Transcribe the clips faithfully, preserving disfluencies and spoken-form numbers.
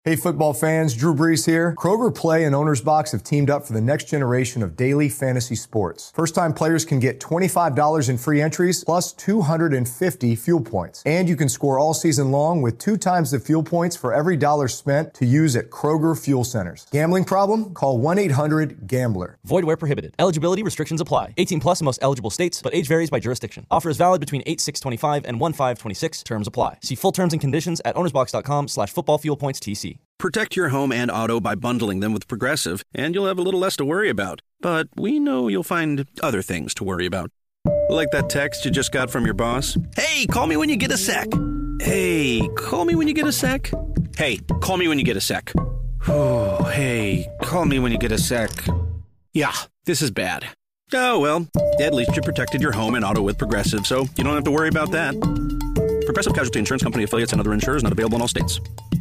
Hey football fans, Drew Brees here. Kroger Play and Owner's Box have teamed up for the next generation of daily fantasy sports. First-time players can get twenty-five dollars in free entries plus two hundred fifty fuel points. And you can score all season long with two times the fuel points for every dollar spent to use at Kroger Fuel Centers. Gambling problem? Call one eight hundred gambler. Void where prohibited. Eligibility restrictions apply. eighteen plus in most eligible states, but age varies by jurisdiction. Offer is valid between eight six twenty-five and one five twenty-six. Terms apply. See full terms and conditions at ownersbox.com slash football fuel points TC. Protect your home and auto by bundling them with Progressive, and you'll have a little less to worry about. But we know you'll find other things to worry about. Like that text you just got from your boss. Hey, call me when you get a sec. Hey, call me when you get a sec. Hey, call me when you get a sec. Oh, hey, call me when you get a sec. Yeah, this is bad. Oh, well, at least you protected your home and auto with Progressive, so you don't have to worry about that. Progressive Casualty Insurance Company, affiliates, and other insurers not available in all states.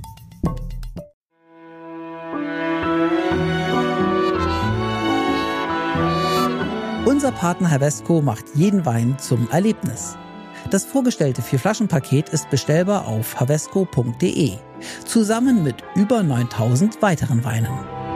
Unser Partner Havesco macht jeden Wein zum Erlebnis. Das vorgestellte Vier-Flaschen-Paket ist bestellbar auf havesco punkt de, zusammen mit über neuntausend weiteren Weinen.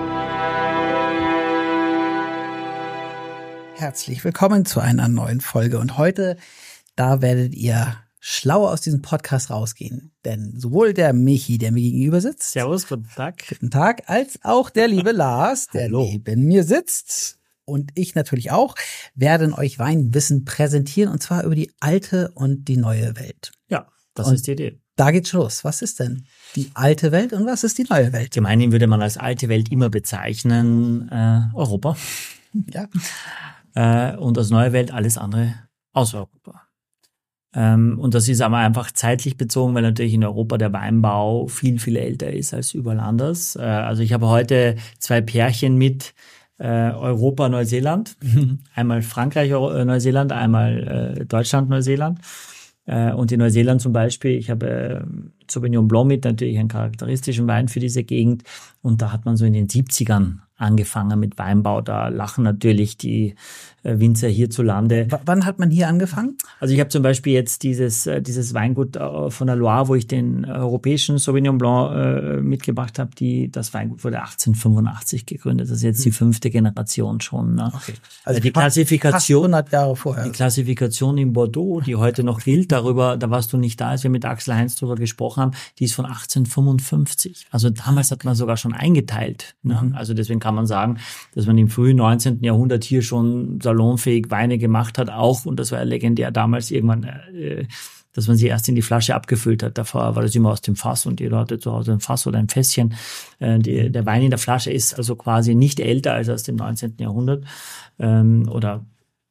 Herzlich willkommen zu einer neuen Folge und heute, da werdet ihr schlau aus diesem Podcast rausgehen. Denn sowohl der Michi, der mir gegenüber sitzt, Servus, guten Tag. Guten Tag, als auch der liebe Lars, der Hallo. neben mir sitzt, und ich natürlich auch, werden euch Weinwissen präsentieren, und zwar über die alte und die neue Welt. Ja, das Und ist die Idee. Da geht's schon los. Was ist denn die alte Welt und was ist die neue Welt? Gemeinhin würde man als alte Welt immer bezeichnen äh, Europa. Ja. Äh, und als neue Welt alles andere außer Europa. Ähm, und das ist aber einfach zeitlich bezogen, weil natürlich in Europa der Weinbau viel, viel älter ist als überall anders. Äh, also ich habe heute zwei Pärchen mit äh, Europa, Neuseeland. Einmal Frankreich, äh, Neuseeland, einmal äh, Deutschland, Neuseeland. Äh, und in Neuseeland zum Beispiel, ich habe äh, Sauvignon Blanc mit, natürlich einen charakteristischen Wein für diese Gegend. Und da hat man so in den siebzigern angefangen mit Weinbau. Da lachen natürlich die äh, Winzer hierzulande. W- wann hat man hier angefangen? Also ich habe zum Beispiel jetzt dieses äh, dieses Weingut äh, von der Loire, wo ich den äh, europäischen Sauvignon Blanc äh, mitgebracht habe. Die das Weingut wurde achtzehnhundertfünfundachtzig gegründet. Das ist jetzt die fünfte Generation schon. Ne? Okay. Also die fast- Klassifikation, fast hundert Jahre vorher. die Klassifikation in Bordeaux, die heute noch gilt, darüber, da warst du nicht da, als wir mit Axel Heinz darüber gesprochen haben, die ist von achtzehnhundertfünfundfünfzig. Also damals hat man sogar schon eingeteilt. Ne? Mhm. Also deswegen kann man sagen, dass man im frühen neunzehnten Jahrhundert hier schon salonfähig Weine gemacht hat, auch, und das war ja legendär damals irgendwann, äh, dass man sie erst in die Flasche abgefüllt hat. Davor war das immer aus dem Fass und jeder hatte zu Hause ein Fass oder ein Fässchen. Äh, die, der Wein in der Flasche ist also quasi nicht älter als aus dem neunzehnten Jahrhundert. Ähm, oder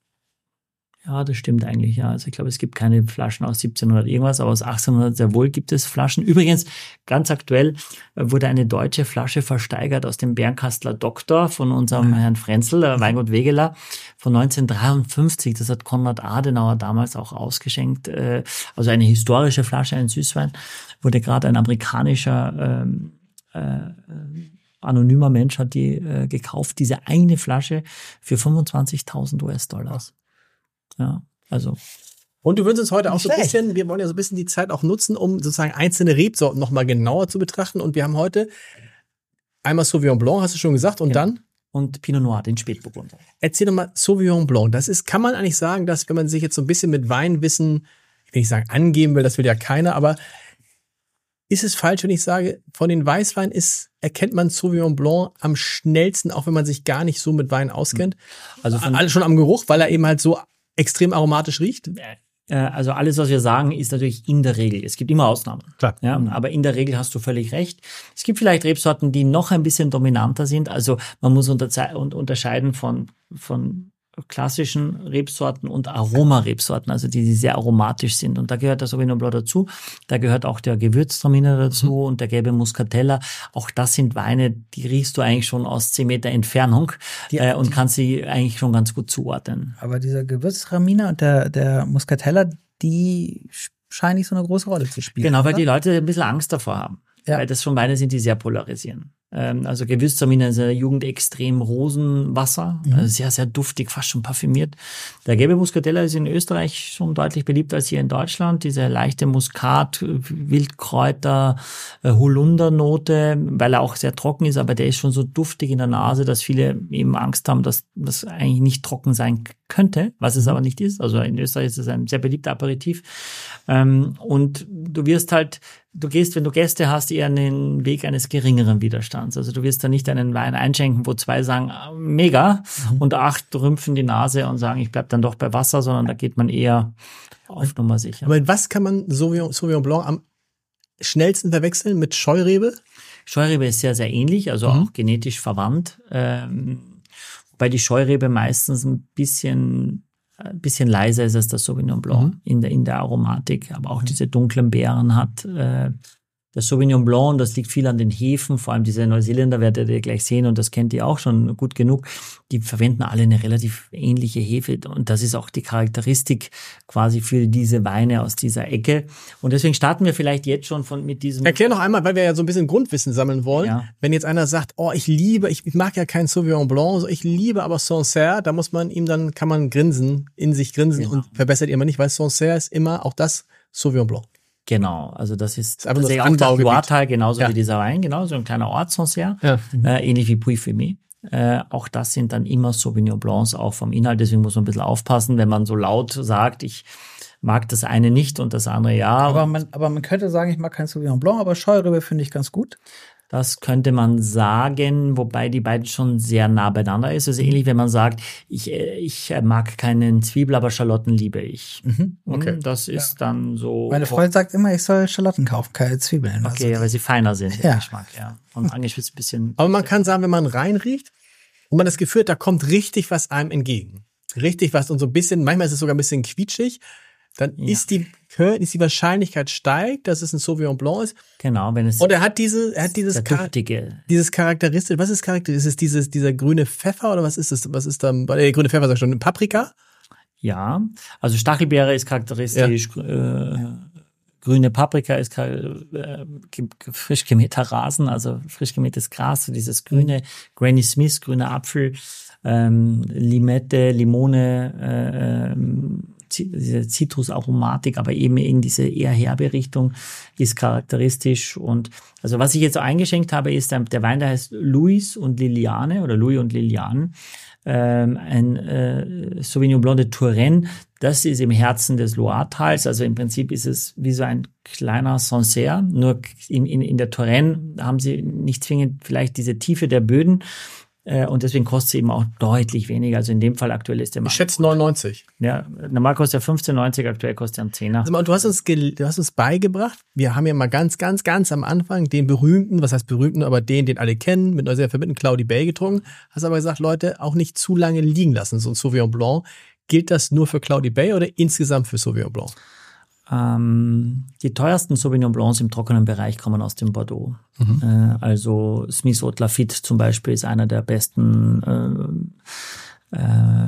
Ja, das stimmt eigentlich, ja. Also ich glaube, es gibt keine Flaschen aus siebzehnhundert irgendwas, aber aus achtzehnhundert sehr wohl gibt es Flaschen. Übrigens, ganz aktuell äh, wurde eine deutsche Flasche versteigert aus dem Bernkastler Doktor von unserem mhm. Herrn Frenzel, äh, Weingut Wegeler, von neunzehnhundertdreiundfünfzig. Das hat Konrad Adenauer damals auch ausgeschenkt. Äh, also eine historische Flasche, ein Süßwein, wurde gerade ein amerikanischer ähm, äh, anonymer Mensch hat die äh, gekauft, diese eine Flasche für fünfundzwanzigtausend US-Dollar. Ja, also. Und du würdest uns heute auch so ein Schlecht. bisschen, wir wollen ja so ein bisschen die Zeit auch nutzen, um sozusagen einzelne Rebsorten nochmal genauer zu betrachten. Und wir haben heute einmal Sauvignon Blanc, hast du schon gesagt, und Ja. dann? Und Pinot Noir, den Spätburgunder. Erzähl doch mal Sauvignon Blanc. Das ist, kann man eigentlich sagen, dass wenn man sich jetzt so ein bisschen mit Weinwissen, ich will nicht sagen angeben will, das will ja keiner, aber ist es falsch, wenn ich sage, von den Weißweinen ist, erkennt man Sauvignon Blanc am schnellsten, auch wenn man sich gar nicht so mit Wein auskennt? Also von, Alles schon am Geruch, weil er eben halt so extrem aromatisch riecht? äh, also alles, was wir sagen, ist natürlich in der Regel. Es gibt immer Ausnahmen. Klar. Ja, aber in der Regel hast du völlig recht. Es gibt vielleicht Rebsorten, die noch ein bisschen dominanter sind. Also man muss unterze- und unterscheiden von, von klassischen Rebsorten und Aromarebsorten, also die, die sehr aromatisch sind. Und da gehört der Sauvignon Blanc dazu. Da gehört auch der Gewürztraminer dazu mhm. und der gelbe Muscatella. Auch das sind Weine, die riechst du eigentlich schon aus zehn Meter Entfernung Die- äh, und die- kannst sie eigentlich schon ganz gut zuordnen. Aber dieser Gewürztraminer und der, der Muscatella, die scheinen nicht so eine große Rolle zu spielen. Genau, weil oder? die Leute ein bisschen Angst davor haben. Ja. Weil das schon Weine sind, die sehr polarisieren. Ähm, also Gewürztraminer ist in der Jugend extrem Rosenwasser, mhm. also sehr, sehr duftig, fast schon parfümiert. Der gelbe Muscatella ist in Österreich schon deutlich beliebter als hier in Deutschland. Diese leichte Muskat, Wildkräuter, äh, Holundernote, weil er auch sehr trocken ist, aber der ist schon so duftig in der Nase, dass viele eben Angst haben, dass das eigentlich nicht trocken sein könnte, was es aber nicht ist. Also in Österreich ist es ein sehr beliebter Aperitif. Ähm, und du wirst halt, du gehst, wenn du Gäste hast, eher den Weg eines geringeren Widerstands. Also du wirst da nicht einen Wein einschenken, wo zwei sagen, mega, mhm. und acht rümpfen die Nase und sagen, ich bleib dann doch bei Wasser, sondern da geht man eher auf Nummer sicher. Aber was kann man Sauvignon, Sauvignon Blanc am schnellsten verwechseln mit Scheurebe? Scheurebe ist sehr, sehr ähnlich, also mhm. auch genetisch verwandt. Ähm, wobei die Scheurebe meistens ein bisschen ein bisschen leiser ist als das Sauvignon Blanc mhm. in der in der Aromatik, aber auch mhm. diese dunklen Beeren hat. Äh, das Sauvignon Blanc, das liegt viel an den Hefen, vor allem diese Neuseeländer, werdet ihr gleich sehen, und das kennt ihr auch schon gut genug, die verwenden alle eine relativ ähnliche Hefe, und das ist auch die Charakteristik quasi für diese Weine aus dieser Ecke. Und deswegen starten wir vielleicht jetzt schon von mit diesem... Erklär noch einmal, weil wir ja so ein bisschen Grundwissen sammeln wollen. Ja. Wenn jetzt einer sagt, oh, ich liebe, ich, ich mag ja kein Sauvignon Blanc, ich liebe aber Sancerre, da muss man ihm dann, kann man grinsen, in sich grinsen, genau. Und verbessert ihr immer nicht, weil Sancerre ist immer auch das Sauvignon Blanc. Genau, also das ist, das ist auch das Loire-Tal, genauso ja. wie dieser Wein, genau, so ein kleiner Ort, Sancerre, ja. mhm. äh, ähnlich wie Puy-Fumé. Äh, auch das sind dann immer Sauvignon Blancs, auch vom Inhalt, deswegen muss man ein bisschen aufpassen, wenn man so laut sagt, ich mag das eine nicht und das andere ja. Aber man, aber man könnte sagen, ich mag kein Sauvignon Blanc, aber Scheurebe finde ich ganz gut. Das könnte man sagen, wobei die beiden schon sehr nah beieinander ist. Also ähnlich, wenn man sagt, ich, ich mag keinen Zwiebel, aber Schalotten liebe ich. Mhm, okay. Das ist ja. dann so. Meine Freundin sagt immer, ich soll Schalotten kaufen, keine Zwiebeln. Okay, also weil sie feiner sind, ja. der Geschmack, ja. Und angeschwitzt ein bisschen. Aber man kann sagen, wenn man reinriecht und man das Gefühl hat, da kommt richtig was einem entgegen. Richtig was und so ein bisschen, manchmal ist es sogar ein bisschen quietschig. Dann ja. ist die ist die Wahrscheinlichkeit steigt, dass es ein Sauvignon Blanc ist. Genau, wenn es und er hat diese er hat dieses Char- dieses charakteristisch, was ist charakteristisch? Ist es dieses dieser grüne Pfeffer oder was ist es? Was ist da äh, grüne Pfeffer sag ich schon, Paprika? Ja, also Stachelbeere ist charakteristisch, ja. äh, grüne Paprika ist äh, frisch gemähter Rasen, also frisch gemähtes Gras, so dieses grüne Granny Smith, grüner Apfel, ähm, Limette, Limone, äh, diese Zitrusaromatik, aber eben in diese eher herbe Richtung ist charakteristisch. Und also was ich jetzt so eingeschenkt habe, ist der, der Wein, der heißt Louis und Liliane oder Louis und Liliane, ähm, ein äh, Sauvignon Blanc de Touraine. Das ist im Herzen des Loire-Tals, also im Prinzip ist es wie so ein kleiner Sancerre, nur in, in, in der Touraine haben sie nicht zwingend vielleicht diese Tiefe der Böden, und deswegen kostet sie eben auch deutlich weniger. Also in dem Fall aktuell ist der Markt. Ich schätze neunundneunzig. Ja, normal kostet er fünfzehn neunzig, aktuell kostet er einen Zehner. Also, du hast uns, ge- du hast uns beigebracht, wir haben ja mal ganz, ganz, ganz am Anfang den berühmten, was heißt berühmten, aber den, den alle kennen, mit Neuseeland verbinden, Cloudy Bay getrunken. Hast aber gesagt, Leute, auch nicht zu lange liegen lassen, so ein Sauvignon Blanc. Gilt das nur für Cloudy Bay oder insgesamt für Sauvignon Blanc? Ähm, die teuersten Sauvignon Blancs im trockenen Bereich kommen aus dem Bordeaux. Mhm. Äh, also Smith Haute Lafite zum Beispiel ist einer der besten. Äh, äh,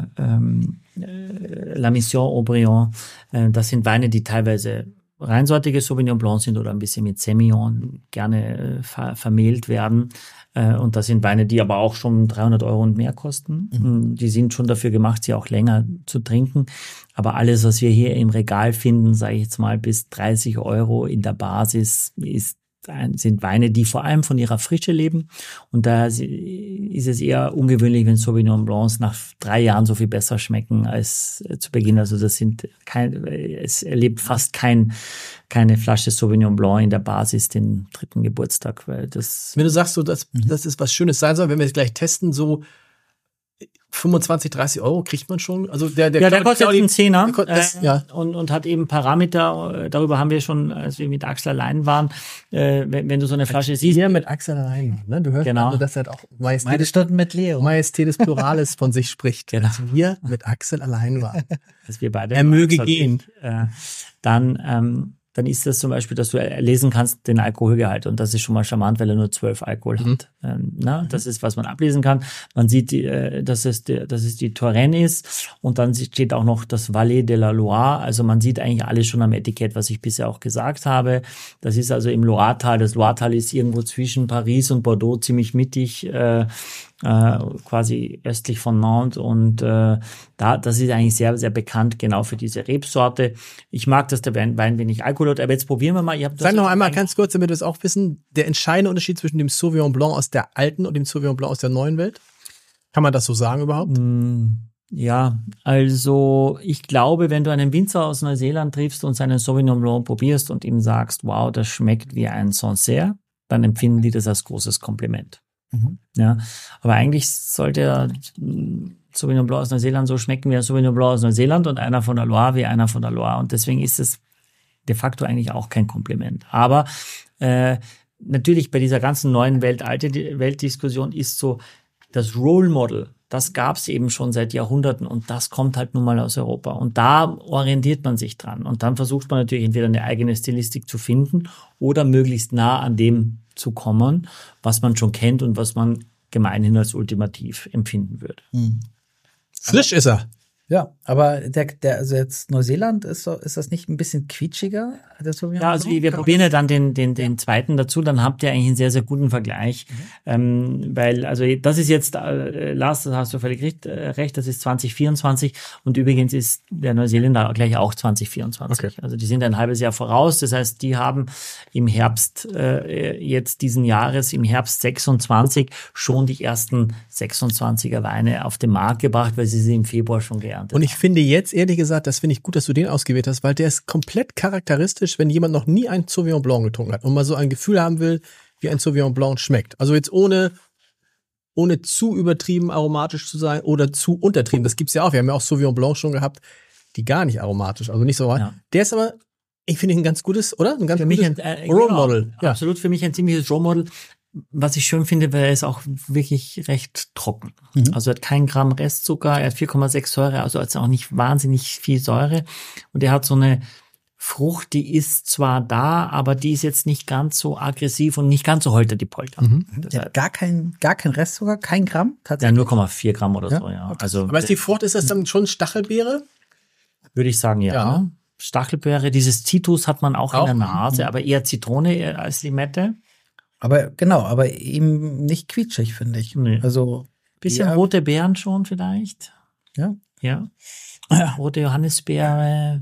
äh, La Mission Aubryon. Äh, das sind Weine, die teilweise reinsortige Sauvignon Blanc sind oder ein bisschen mit Semillon gerne äh, ver- vermehlt werden. Äh, und das sind Weine, die aber auch schon dreihundert Euro und mehr kosten. Mhm. Die sind schon dafür gemacht, sie auch länger zu trinken. Aber alles, was wir hier im Regal finden, sage ich jetzt mal, bis dreißig Euro in der Basis ist sind Weine, die vor allem von ihrer Frische leben. Und da ist es eher ungewöhnlich, wenn Sauvignon Blancs nach drei Jahren so viel besser schmecken als zu Beginn. Also das sind kein, es erlebt fast kein, keine Flasche Sauvignon Blanc in der Basis den dritten Geburtstag, weil das. Wenn du sagst, so, dass, mhm. das ist was Schönes sein soll, wenn wir es gleich testen, so fünfundzwanzig, dreißig Euro kriegt man schon. Also der, der, ja, der kostet einen Zehner das, äh, ja. und, und hat eben Parameter, darüber haben wir schon, als wir mit Axel allein waren, äh, wenn, wenn du so eine Flasche als siehst. Hier mit Axel allein, ne? Du hörst genau. also, dass er auch Majestät, Meine Stunden mit Leo. Majestät des Plurales von sich spricht. Genau. Also hier mit Axel allein war. Dass wir beide er möge Axel gehen. Ich, äh, dann, ähm, dann ist das zum Beispiel, dass du lesen kannst den Alkoholgehalt und das ist schon mal charmant, weil er nur zwölf Alkohol Mhm. hat. Ähm, na, das ist, was man ablesen kann. Man sieht, äh, dass es, die, dass es die Touraine ist und dann steht auch noch das Valais de la Loire. Also man sieht eigentlich alles schon am Etikett, was ich bisher auch gesagt habe. Das ist also im Loiretal. Das Loiretal ist irgendwo zwischen Paris und Bordeaux ziemlich mittig, äh, äh, quasi östlich von Nantes und äh, da, das ist eigentlich sehr, sehr bekannt genau für diese Rebsorte. Ich mag, dass der Wein, Wein wenig Alkohol hat, aber jetzt probieren wir mal. Ihr habt das Sag noch jetzt einmal eigentlich- ganz kurz, damit wir es auch wissen, der entscheidende Unterschied zwischen dem Sauvignon Blanc aus der alten und dem Sauvignon Blanc aus der neuen Welt? Kann man das so sagen überhaupt? Ja, also ich glaube, wenn du einen Winzer aus Neuseeland triffst und seinen Sauvignon Blanc probierst und ihm sagst, wow, das schmeckt wie ein Sancerre, dann empfinden die das als großes Kompliment. Mhm. Ja, aber eigentlich sollte der mm, Sauvignon Blanc aus Neuseeland so schmecken wie ein Sauvignon Blanc aus Neuseeland und einer von der Loire wie einer von der Loire. Und deswegen ist es de facto eigentlich auch kein Kompliment. Aber äh, natürlich bei dieser ganzen neuen Welt-alte Weltdiskussion ist so das Role Model, das gab es eben schon seit Jahrhunderten und das kommt halt nun mal aus Europa. Und da orientiert man sich dran. Und dann versucht man natürlich entweder eine eigene Stilistik zu finden oder möglichst nah an dem zu kommen, was man schon kennt und was man gemeinhin als ultimativ empfinden würde. Frisch ist er. Ja, aber der, der, also jetzt Neuseeland, ist, so, ist das nicht ein bisschen quietschiger? Der Sauvignon Ja, also Blanc? wir probieren ja dann den, den, den zweiten dazu, dann habt ihr eigentlich einen sehr, sehr guten Vergleich. Mhm. Ähm, weil, also das ist jetzt, äh, Lars, da hast du völlig recht, äh, recht, das ist zwanzig vierundzwanzig und übrigens ist der Neuseeländer gleich auch zwanzig vierundzwanzig. Okay. Also die sind ein halbes Jahr voraus, das heißt, die haben im Herbst äh, jetzt diesen Jahres, im Herbst sechsundzwanzig schon die ersten sechsundzwanziger Weine auf den Markt gebracht, weil sie sie im Februar schon geerntet Und ich finde jetzt, ehrlich gesagt, das finde ich gut, dass du den ausgewählt hast, weil der ist komplett charakteristisch, wenn jemand noch nie einen Sauvignon Blanc getrunken hat und mal so ein Gefühl haben will, wie ein Sauvignon Blanc schmeckt. Also jetzt ohne, ohne zu übertrieben aromatisch zu sein oder zu untertrieben. Das gibt's ja auch. Wir haben ja auch Sauvignon Blanc schon gehabt, die gar nicht aromatisch, also nicht so. Ja. Der ist aber, ich finde ihn ein ganz gutes, oder? Ein ganz für mich gutes ein äh, Role genau, Model. Ja. Absolut für mich ein ziemliches Role Model. Was ich schön finde, weil er ist auch wirklich recht trocken. Mhm. Also er hat keinen Gramm Restzucker, er hat vier Komma sechs Säure, also er hat auch nicht wahnsinnig viel Säure. Und er hat so eine Frucht, die ist zwar da, aber die ist jetzt nicht ganz so aggressiv und nicht ganz so holter die Polter. Mhm. Der hat gar kein, gar kein Restzucker, kein Gramm? Ja, Tatsächlich. null Komma vier Gramm oder Ja? so, ja. Also Aber ist die Frucht, ist das dann schon Stachelbeere? würde ich sagen, ja. Ja. Stachelbeere, dieses Zitrus hat man auch, Auch? in der Nase, aber eher Zitrone als Limette. Aber genau, aber eben nicht quietschig, finde ich. Nee. Also Bisschen Ja. rote Beeren schon vielleicht. Ja. Ja. Ja. Rote Johannisbeere.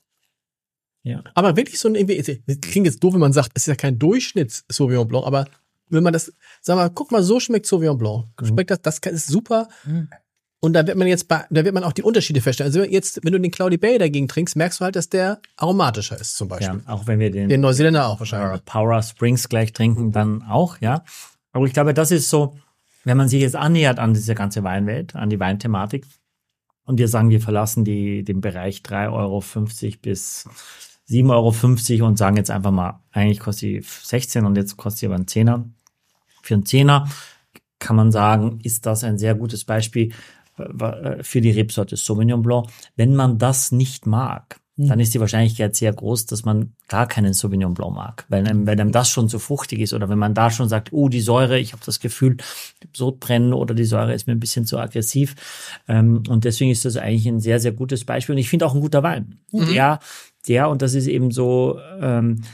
Ja. Aber wirklich so ein, irgendwie, das klingt jetzt doof, wenn man sagt, es ist ja kein Durchschnitts-Sauvignon Blanc, aber wenn man das, sag mal, guck mal, so schmeckt Sauvignon Blanc. Schmeckt das, das ist super. Mhm. Und da wird man jetzt, bei, da wird man auch die Unterschiede feststellen. Also jetzt, wenn du den Cloudy Bay dagegen trinkst, merkst du halt, dass der aromatischer ist, zum Ja, Beispiel. auch wenn wir den, Den Neuseeländer auch äh, wahrscheinlich. Power Springs gleich trinken, dann auch, ja. Aber ich glaube, das ist so, wenn man sich jetzt annähert an diese ganze Weinwelt, an die Weinthematik und wir sagen, wir verlassen die, den Bereich drei Euro fünfzig bis sieben Euro fünfzig und sagen jetzt einfach mal, eigentlich kostet die sechzehn und jetzt kostet sie aber einen Zehner. Für einen Zehner kann man sagen, ist das ein sehr gutes Beispiel für die Rebsorte Sauvignon Blanc. Wenn man das nicht mag, mhm. dann ist die Wahrscheinlichkeit sehr groß, dass man gar keinen Sauvignon Blanc mag. Weil einem, wenn einem das schon zu fruchtig ist oder wenn man da schon sagt, oh, die Säure, ich habe das Gefühl, Sodbrennen oder die Säure ist mir ein bisschen zu aggressiv. Und deswegen ist das eigentlich ein sehr, sehr gutes Beispiel. Und ich finde auch ein guter Wein. Mhm. Der, der, und das ist eben so, ähm,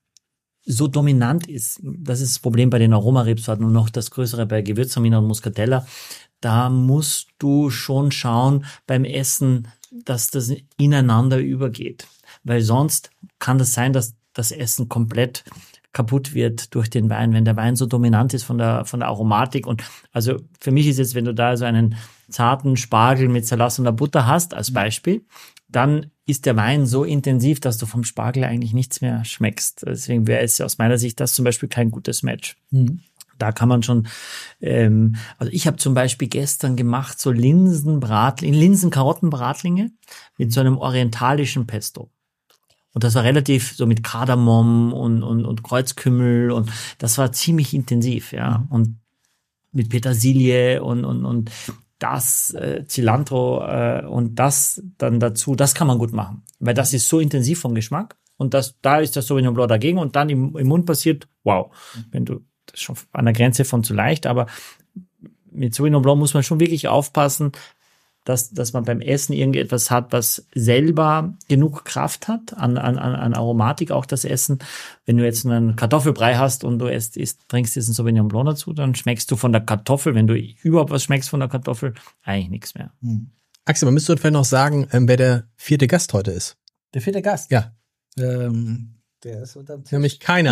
so dominant ist. Das ist das Problem bei den Aromarebsorten und noch das Größere bei Gewürztraminer und Muscatella. Da musst du schon schauen beim Essen, dass das ineinander übergeht. Weil sonst kann das sein, dass das Essen komplett kaputt wird durch den Wein, wenn der Wein so dominant ist von der, von der Aromatik. Und also für mich ist jetzt, wenn du da so einen zarten Spargel mit Salat und der Butter hast, als Beispiel, dann ist der Wein so intensiv, dass du vom Spargel eigentlich nichts mehr schmeckst. Deswegen wäre es aus meiner Sicht das zum Beispiel kein gutes Match. Mhm. Da kann man schon, ähm, also ich habe zum Beispiel gestern gemacht so Linsenbratlinge, Linsen-Karotten-Bratlinge mit so einem orientalischen Pesto. Und das war relativ so mit Kardamom und, und, und Kreuzkümmel und das war ziemlich intensiv, ja. Und mit Petersilie und, und, und das, äh, Cilantro äh, und das dann dazu, das kann man gut machen. Weil das ist so intensiv vom Geschmack. und das, da ist das Sauvignon Blanc dagegen und dann im, im Mund passiert, wow, wenn du, das ist schon an der Grenze von zu leicht, aber mit Sauvignon Blanc muss man schon wirklich aufpassen, dass, dass man beim Essen irgendetwas hat, was selber genug Kraft hat, an, an, an Aromatik auch das Essen. Wenn du jetzt einen Kartoffelbrei hast und du isst, isst, trinkst diesen Sauvignon Blanc dazu, dann schmeckst du von der Kartoffel, wenn du überhaupt was schmeckst von der Kartoffel, eigentlich nichts mehr. Hm. Axel, man müsste vielleicht noch sagen, ähm, wer der vierte Gast heute ist. Der vierte Gast? Ja. Ähm, der ist unterm Tisch. Nämlich keiner.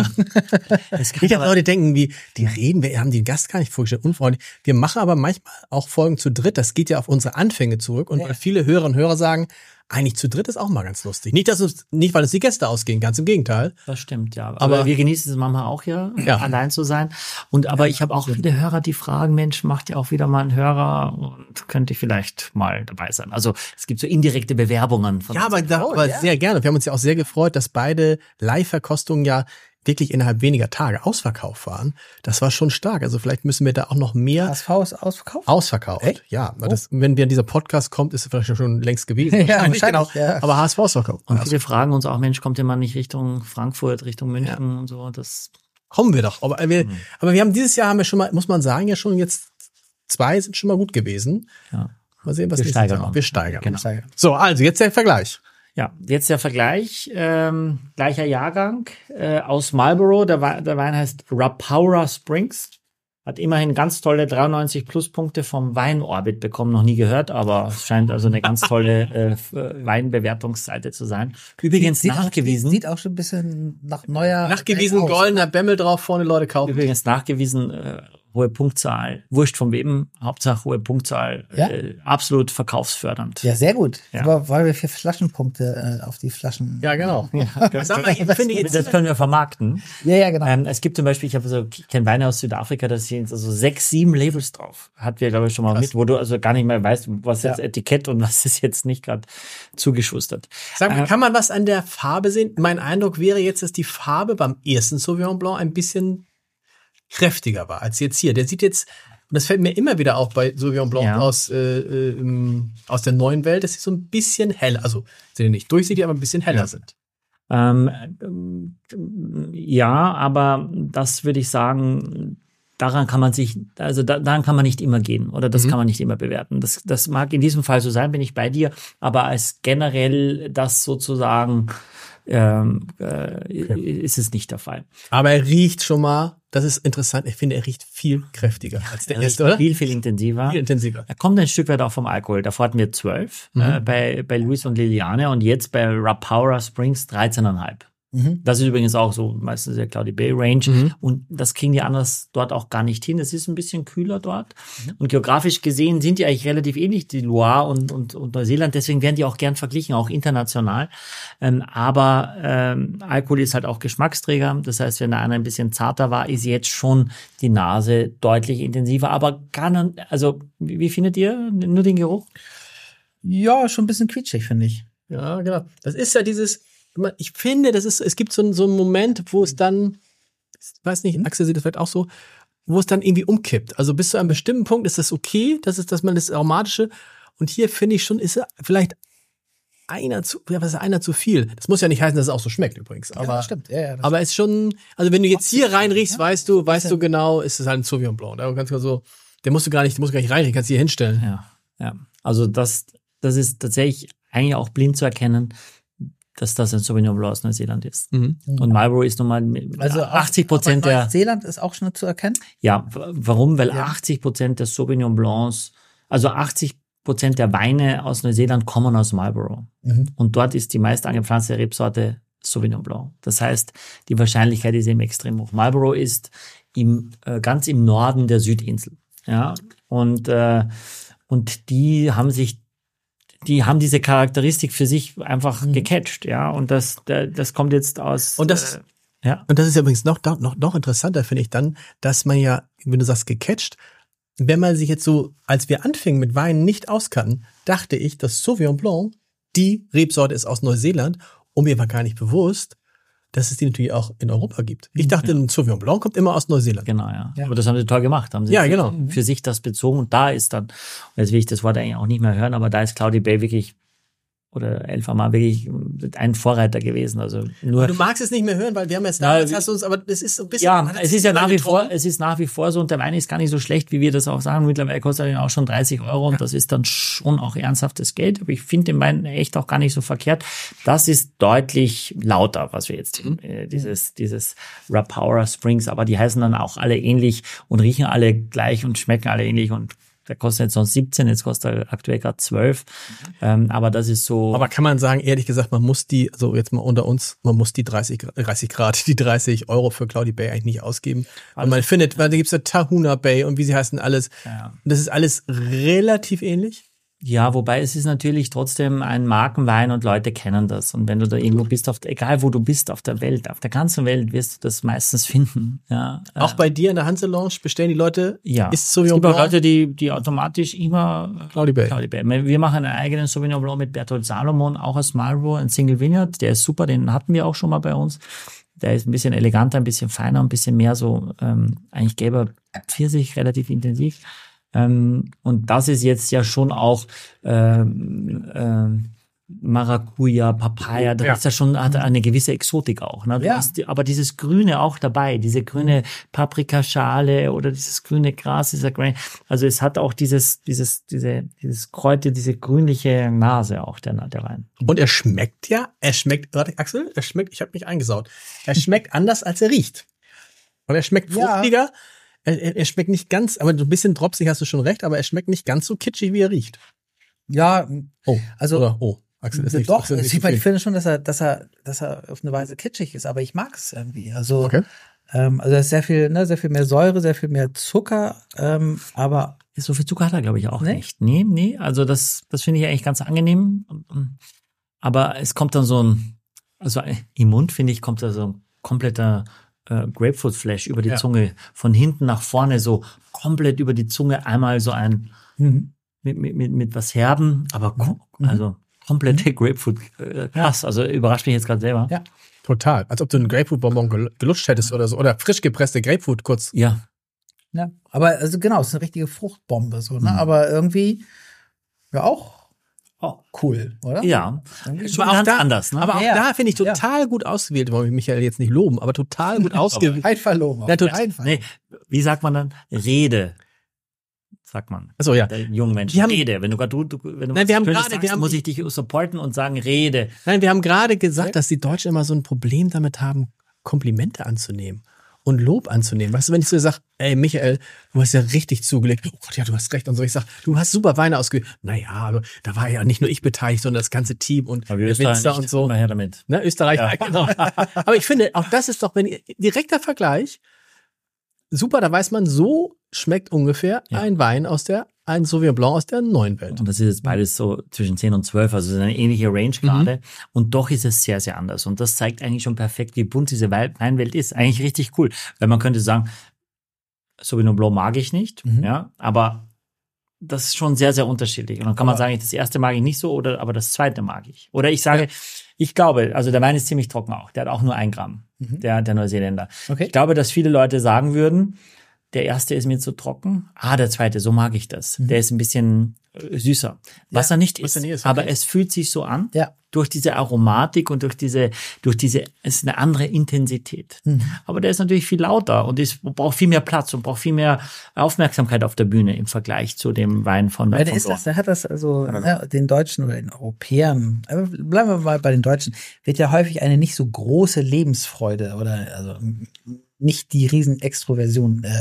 Es gibt ja Leute, die denken, wie, die reden, wir haben den Gast gar nicht vorgestellt, unfreundlich. Wir machen aber manchmal auch Folgen zu dritt. Das geht ja auf unsere Anfänge zurück. Und Ja. weil viele Hörerinnen und Hörer sagen, eigentlich zu dritt ist auch mal ganz lustig. Nicht, dass uns, nicht, weil uns die Gäste ausgehen, ganz im Gegenteil. Das stimmt, ja. Aber, Aber- wir genießen es manchmal auch, ja, Ja. allein zu sein. Und aber ich habe auch viele Hörer, die fragen, Mensch, macht ihr auch wieder mal einen Hörer und könnte ich vielleicht mal dabei sein. Also es gibt so indirekte Bewerbungen von Ja, aber, da, aber sehr gerne. Wir haben uns ja auch sehr gefreut, dass beide Live-Verkostungen ja wirklich innerhalb weniger Tage ausverkauft waren. Das war schon stark. Also vielleicht müssen wir da auch noch mehr H S V ist ausverkauft? ausverkauft. Echt? Ja, weil das, wenn wir dieser Podcast kommt, ist es vielleicht schon längst gewesen. Ja, Wahrscheinlich, wahrscheinlich, ja. Aber H S V ausverkauft. Und Also, viele fragen uns auch, Mensch, kommt ihr mal nicht Richtung Frankfurt, Richtung München und so. Das kommen wir doch. Aber wir, aber wir haben dieses Jahr haben wir schon mal, muss man sagen, ja schon jetzt zwei sind schon mal gut gewesen. ja. Mal sehen, was Wir nächstes steigern Jahr- uns. Wir steigern. Genau. So, also jetzt der Vergleich. Ja, jetzt der Vergleich, ähm, gleicher Jahrgang äh, aus Marlborough, der, Wein, der Wein heißt Rapowra Springs, hat immerhin ganz tolle dreiundneunzig Pluspunkte vom Weinorbit bekommen, noch nie gehört, aber es scheint also eine ganz tolle äh, Weinbewertungsseite zu sein. Übrigens Sieht, nachgewiesen, sieht auch schon ein bisschen nach neuer. Nachgewiesen, aus. goldener Bämmel drauf, vorne Leute kaufen. übrigens nachgewiesen, äh, hohe Punktzahl, wurscht von wem, Hauptsache hohe Punktzahl, Ja? äh, absolut verkaufsfördernd. Ja, sehr gut. Ja. Aber weil wir vier Flaschenpunkte äh, auf die Flaschen. Ja, genau. Sag mal, ich finde jetzt, Das können wir vermarkten. ja, ja, genau. Ähm, es gibt zum Beispiel, ich habe so, ich kenne Weine aus Südafrika, da sind also sechs, sieben Labels drauf. Hat wir, glaube ich, schon mal mit, wo du also gar nicht mehr weißt, was ist Ja. jetzt Etikett und was ist jetzt nicht gerade zugeschustert. Sag mal, Äh, kann man was an der Farbe sehen? Mein Eindruck wäre jetzt, dass die Farbe beim ersten Sauvignon Blanc ein bisschen kräftiger war als jetzt hier. Der sieht jetzt, und das fällt mir immer wieder auf bei Sauvignon Blanc Ja. aus, äh, äh, im- aus der neuen Welt, dass sie so ein bisschen heller, also sind ja nicht durchsichtig, aber ein bisschen heller sind. Ähm, ähm, ja, aber das würde ich sagen, daran kann man sich, also da, daran kann man nicht immer gehen oder das Mhm. kann man nicht immer bewerten. Das, das mag in diesem Fall so sein, bin ich bei dir, aber als generell das sozusagen ähm, äh, ist es nicht der Fall. Aber er riecht schon mal, das ist interessant, ich finde, er riecht viel kräftiger als der Er riecht erste, oder? Viel, viel intensiver. Viel intensiver. Er kommt ein Stück weit auch vom Alkohol. Davor hatten wir zwölf Mhm. äh, bei, bei Luis und Liliane und jetzt bei Rapowra Springs dreizehn Komma fünf. Mhm. Das ist übrigens auch so meistens der Cloudy Bay Range Mhm. und das kriegen die anders dort auch gar nicht hin. Es ist ein bisschen kühler dort und geografisch gesehen sind die eigentlich relativ ähnlich, die Loire und, und, und Neuseeland. Deswegen werden die auch gern verglichen, auch international. Ähm, aber ähm, Alkohol ist halt auch Geschmacksträger. Das heißt, wenn der eine ein bisschen zarter war, ist jetzt schon die Nase deutlich intensiver. Aber gar nicht, also wie, wie findet ihr nur den Geruch? Ja, schon ein bisschen quietschig, finde ich. Ja, genau. Das ist ja dieses, ich finde, das ist, es gibt so, einen- so einen Moment, wo es dann, ich weiß nicht, Axel sieht das vielleicht auch so, wo es dann irgendwie umkippt. Also bis zu einem bestimmten Punkt ist das okay, das ist, dass man das Aromatische, und hier finde ich schon, ist er vielleicht einer zu, ja, was ist einer zu viel? Das muss ja nicht heißen, dass es auch so schmeckt übrigens. Aber, ja, stimmt. Ja, ja, das aber es ist schon, also wenn du jetzt hier reinriechst, ja. weißt du, weißt du genau, ist es halt ein Sauvignon Blanc. Da kannst du so, der musst du gar nicht, den musst du gar nicht reinriechen, kannst du hier hinstellen. Ja, ja. Also das, das ist tatsächlich eigentlich auch blind zu erkennen, dass das ein Sauvignon Blanc aus Neuseeland ist. Mhm. Und Marlborough ist nun mal mit Also achtzig Prozent aber der, Neuseeland ist auch schon zu erkennen. ja, w- warum? Weil Ja. achtzig Prozent der Sauvignon Blancs, also achtzig Prozent der Weine aus Neuseeland kommen aus Marlborough. Mhm. Und dort ist die meist angepflanzte Rebsorte Sauvignon Blanc. Das heißt, die Wahrscheinlichkeit ist eben extrem hoch. Marlborough ist im, äh, ganz im Norden der Südinsel. Ja, und, äh, und die haben sich die haben diese Charakteristik für sich einfach Mhm. gecatcht, ja, und das, da- das kommt jetzt aus, Und das- äh, ja, Und das ist ja übrigens noch, noch, noch interessanter, finde ich dann, dass man ja, wenn du sagst, gecatcht, wenn man sich jetzt so, als wir anfingen mit Weinen nicht auskannten, dachte ich, dass Sauvignon Blanc die Rebsorte ist aus Neuseeland und mir war gar nicht bewusst, dass es die natürlich auch in Europa gibt. Ich dachte, ein Sauvignon Blanc kommt immer aus Neuseeland. genau, ja. Ja. Aber das haben sie toll gemacht, haben sie Ja, für, genau. für sich das bezogen und da ist dann, und jetzt will ich das Wort eigentlich auch nicht mehr hören, aber da ist Cloudy Bay wirklich oder elf Mal wirklich ein Vorreiter gewesen. Also nur. Du magst es nicht mehr hören, weil wir haben jetzt da, jetzt hast du uns, aber es ist so ein bisschen. Ja, es ist ja nach wie vor, es ist nach wie vor so und der Wein ist gar nicht so schlecht, wie wir das auch sagen. Mittlerweile kostet er auch schon dreißig Euro und ja. das ist dann schon auch ernsthaftes Geld. Aber ich finde den Wein echt auch gar nicht so verkehrt. Das ist deutlich lauter, was wir jetzt, mhm. äh, dieses, dieses Rapowra Springs, aber die heißen dann auch alle ähnlich und riechen alle gleich und schmecken alle ähnlich und der kostet jetzt sonst siebzehn, jetzt kostet er aktuell gerade zwölf. Mhm. Ähm, aber das ist so. Aber kann man sagen, ehrlich gesagt, man muss die, also jetzt mal unter uns, man muss die dreißig Grad, die dreißig Euro für Cloudy Bay eigentlich nicht ausgeben. Weil also, man findet, weil da gibt's ja Tahuna Bay und wie sie heißen alles. Ja. Und das ist alles relativ ähnlich. Ja, wobei es ist natürlich trotzdem ein Markenwein und Leute kennen das. Und wenn du da irgendwo bist, auf, egal wo du bist auf der Welt, auf der ganzen Welt wirst du das meistens finden. Ja. Auch bei dir in der Hanse Lounge bestellen die Leute, ja. ist Sauvignon Blanc? Es gibt auch Leute, die, die automatisch immer Cloudy Bay. Cloudy Bay. Wir machen einen eigenen Sauvignon Blanc mit Berthold Salomon, auch aus Marlborough, ein Single Vineyard. Der ist super, den hatten wir auch schon mal bei uns. Der ist ein bisschen eleganter, ein bisschen feiner, ein bisschen mehr so, ähm, eigentlich gelber Pfirsich, relativ intensiv. Ähm, und das ist jetzt ja schon auch ähm, ähm, Maracuja, Papaya, das ja. ist ja schon, hat eine gewisse Exotik auch. Ne? Du ja. hast die, aber dieses Grüne auch dabei, diese grüne Paprikaschale oder dieses grüne Gras, dieser Grain. Also es hat auch dieses, dieses, diese, dieses Kräuter, diese grünliche Nase auch der, der Wein. Und er schmeckt ja, er schmeckt, warte, Axel, er schmeckt, ich habe mich eingesaut. Er schmeckt anders als er riecht. Und er schmeckt fruchtiger. Ja. Er, er schmeckt nicht ganz, aber so ein bisschen dropsig, hast du schon recht, aber er schmeckt nicht ganz so kitschig, wie er riecht. Ja, oh, also oder, oh, Axel ist nicht, doch, Axel ist nicht ich, so ich finde schon, dass er, dass er, dass er auf eine Weise kitschig ist, aber ich mag es irgendwie. Also, okay. ähm, also da ist sehr viel, ne, sehr viel mehr Säure, sehr viel mehr Zucker, ähm, aber so viel Zucker hat er, glaube ich, auch nee? nicht. Nee, nee, also das, das finde ich eigentlich ganz angenehm. Aber es kommt dann so ein, also im Mund, finde ich, kommt da so ein kompletter Grapefruit-Flash über die ja. Zunge, von hinten nach vorne so komplett über die Zunge, einmal so ein mhm. mit, mit, mit, mit was Herben, aber kom- mhm. also komplette mhm. Grapefruit, äh, krass, also überrascht mich jetzt gerade selber. Ja, total, als ob du einen Grapefruit-Bonbon gel- gelutscht hättest oder so, oder frisch gepresste Grapefruit kurz. Ja. Ja, aber also genau, es ist eine richtige Fruchtbombe, so, ne, mhm. aber irgendwie ja auch Oh, cool, oder? Ja, schon ganz da, anders. Ne? Aber auch ja. da finde ich total ja. gut ausgewählt. Wollen wir Michael jetzt nicht loben, aber total gut ausgewählt. Kein verloben. Ja, tot- nee, wie sagt man dann? Rede. Sagt man. Achso, ja. Der jungen Menschen. Haben, Rede. Wenn du gerade du, du, wenn du nein, wir haben grade, sagst, wir haben, muss ich dich supporten und sagen, Rede. Nein, wir haben gerade gesagt, dass die Deutschen immer so ein Problem damit haben, Komplimente anzunehmen. Und Lob anzunehmen. Weißt du, wenn ich so sage, ey Michael, du hast ja richtig zugelegt. Oh Gott, ja, du hast recht. Und so, ich sage, du hast super Weine ausgewählt. Naja, also, da war ja nicht nur ich beteiligt, sondern das ganze Team und der Winzer und so. Mal her damit. Ne, Österreich, ja. Genau. Aber ich finde, auch das ist doch, wenn direkter Vergleich, super, da weiß man, so schmeckt ungefähr ja. ein Wein aus der, ein Sauvignon Blanc aus der neuen Welt. Und das ist jetzt beides so zwischen zehn und zwölf, also eine ähnliche Range gerade. Mhm. Und doch ist es sehr, sehr anders. Und das zeigt eigentlich schon perfekt, wie bunt diese Weinwelt ist. Eigentlich richtig cool. Weil man könnte sagen, Sauvignon Blanc mag ich nicht, mhm. ja, aber das ist schon sehr, sehr unterschiedlich. Und dann kann man sagen, das erste mag ich nicht so, oder aber das zweite mag ich. Oder ich sage, ja. ich glaube, also der Wein ist ziemlich trocken auch. Der hat auch nur ein Gramm, mhm. der, der Neuseeländer. Okay. Ich glaube, dass viele Leute sagen würden, der erste ist mir zu trocken. Ah, der zweite, so mag ich das. Mhm. Der ist ein bisschen äh, süßer. Was ja, er nicht ist, ist okay. aber es fühlt sich so an. Ja. Durch diese Aromatik und durch diese, durch diese, es ist eine andere Intensität. Mhm. Aber der ist natürlich viel lauter und ist, braucht viel mehr Platz und braucht viel mehr Aufmerksamkeit auf der Bühne im Vergleich zu dem Wein von der ja, der ist das, der hat das also, ja, den Deutschen oder den Europäern, aber bleiben wir mal bei den Deutschen, wird ja häufig eine nicht so große Lebensfreude oder, also, nicht die Riesen-Extroversion äh,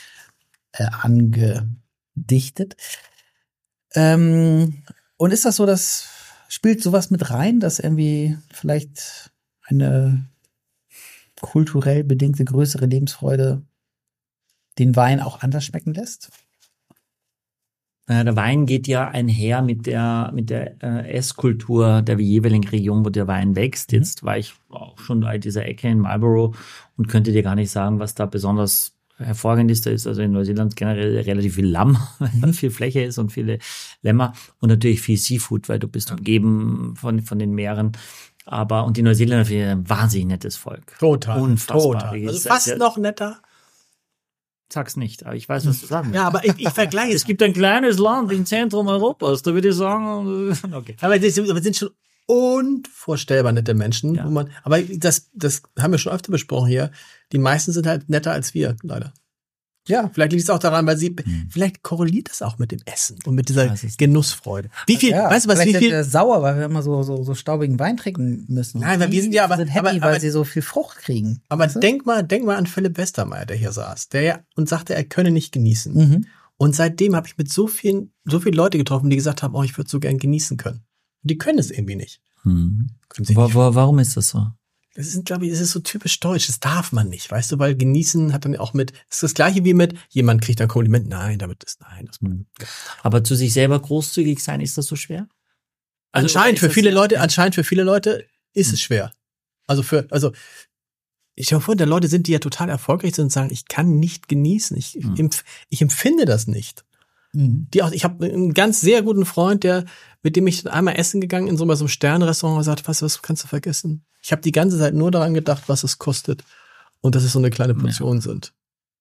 äh, angedichtet. Ähm, und ist das so, dass spielt sowas mit rein, dass irgendwie vielleicht eine kulturell bedingte größere Lebensfreude den Wein auch anders schmecken lässt? Der Wein geht ja einher mit der mit der äh, Esskultur der jeweiligen Region, wo der Wein wächst. Mhm. Jetzt war ich auch schon bei dieser Ecke in Marlborough und könnte dir gar nicht sagen, was da besonders hervorragend ist. Da ist also in Neuseeland generell relativ viel Lamm, weil viel Fläche ist und viele Lämmer und natürlich viel Seafood, weil du bist umgeben von von den Meeren. Aber und die Neuseeländer sind ein wahnsinnig nettes Volk. Total. Unfassbar. Total. Also fast ja, noch netter. sag's nicht, aber ich weiß, was du sagen willst. Ja, aber ich, ich vergleiche Es gibt ein kleines Land im Zentrum Europas, da würde ich sagen, okay. Aber das sind, das sind schon unvorstellbar nette Menschen, Ja. wo man, aber das, das haben wir schon öfter besprochen hier. Die meisten sind halt netter als wir, leider. Ja, vielleicht liegt es auch daran, weil sie, Hm. vielleicht korreliert das auch mit dem Essen und mit dieser Weiß es nicht. Genussfreude. Wie viel, Ja, weißt du was, wie vielleicht viel? sind wir sauer, weil wir immer so, so, so staubigen Wein trinken müssen. Nein, weil wir sind ja aber- Die sind happy, aber- weil aber- sie so viel Frucht kriegen. Aber Weißt du? denk mal, denk mal an Philipp Westermeier, der hier saß, der ja und sagte, er könne nicht genießen. Mhm. Und seitdem habe ich mit so vielen, so vielen Leute getroffen, die gesagt haben, oh, ich würde so gern genießen können. Und die können es irgendwie nicht. Hm. Können sie Wo, nicht. wo, warum ist das so? Das ist, glaube ich, das ist so typisch deutsch. Das darf man nicht, weißt du, weil genießen hat dann auch mit, das ist das Gleiche wie mit, jemand kriegt ein Kompliment, nein, damit ist, nein. Das, Hm. Aber zu sich selber großzügig sein, ist das so schwer? Also, anscheinend ist für das- viele Leute, anscheinend für viele Leute ist es schwer. Also für, also, ich stelle mir vor, da Leute sind, die ja total erfolgreich sind und sagen, ich kann nicht genießen, ich, ich, Hm. empf, ich empfinde das nicht. Mhm. Die auch, ich habe einen ganz sehr guten Freund, der, mit dem ich einmal essen gegangen in so einem Sternenrestaurant und gesagt, was, was kannst du vergessen? Ich habe die ganze Zeit nur daran gedacht, was es kostet und dass es so eine kleine Portion sind.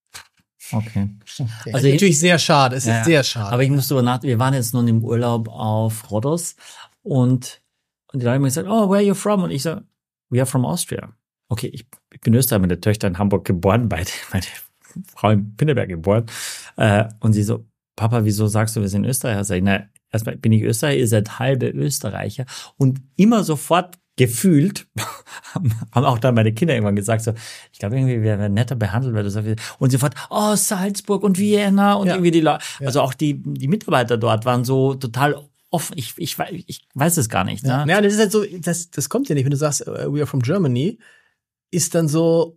Okay. Okay. Also Also ich- natürlich sehr schade, es ist Ja, sehr schade. Aber ich muss darüber nach, wir waren jetzt nun im Urlaub auf Rhodos und, und die Leute haben gesagt, oh, where are you from? Und ich so, we are from Austria. Okay, ich, ich bin Österreicher, meine Töchter in Hamburg geboren, beide, meine Frau in Pinneberg geboren. Äh, und sie so, Papa, wieso sagst du, wir sind Österreicher? Sag ich, na, erstmal bin ich Österreicher, ihr seid halbe Österreicher. Und immer sofort gefühlt, haben haben auch dann meine Kinder irgendwann gesagt, so, ich glaube irgendwie, wir werden netter behandelt, weil du sagst, und sofort, oh, Salzburg und Vienna und Ja. irgendwie die Leute, also auch die, die Mitarbeiter dort waren so total offen, ich, ich, wei- ich weiß es gar nicht, ne? Ja, das ist halt so, das, das kommt ja nicht, wenn du sagst, uh, we are from Germany, ist dann so,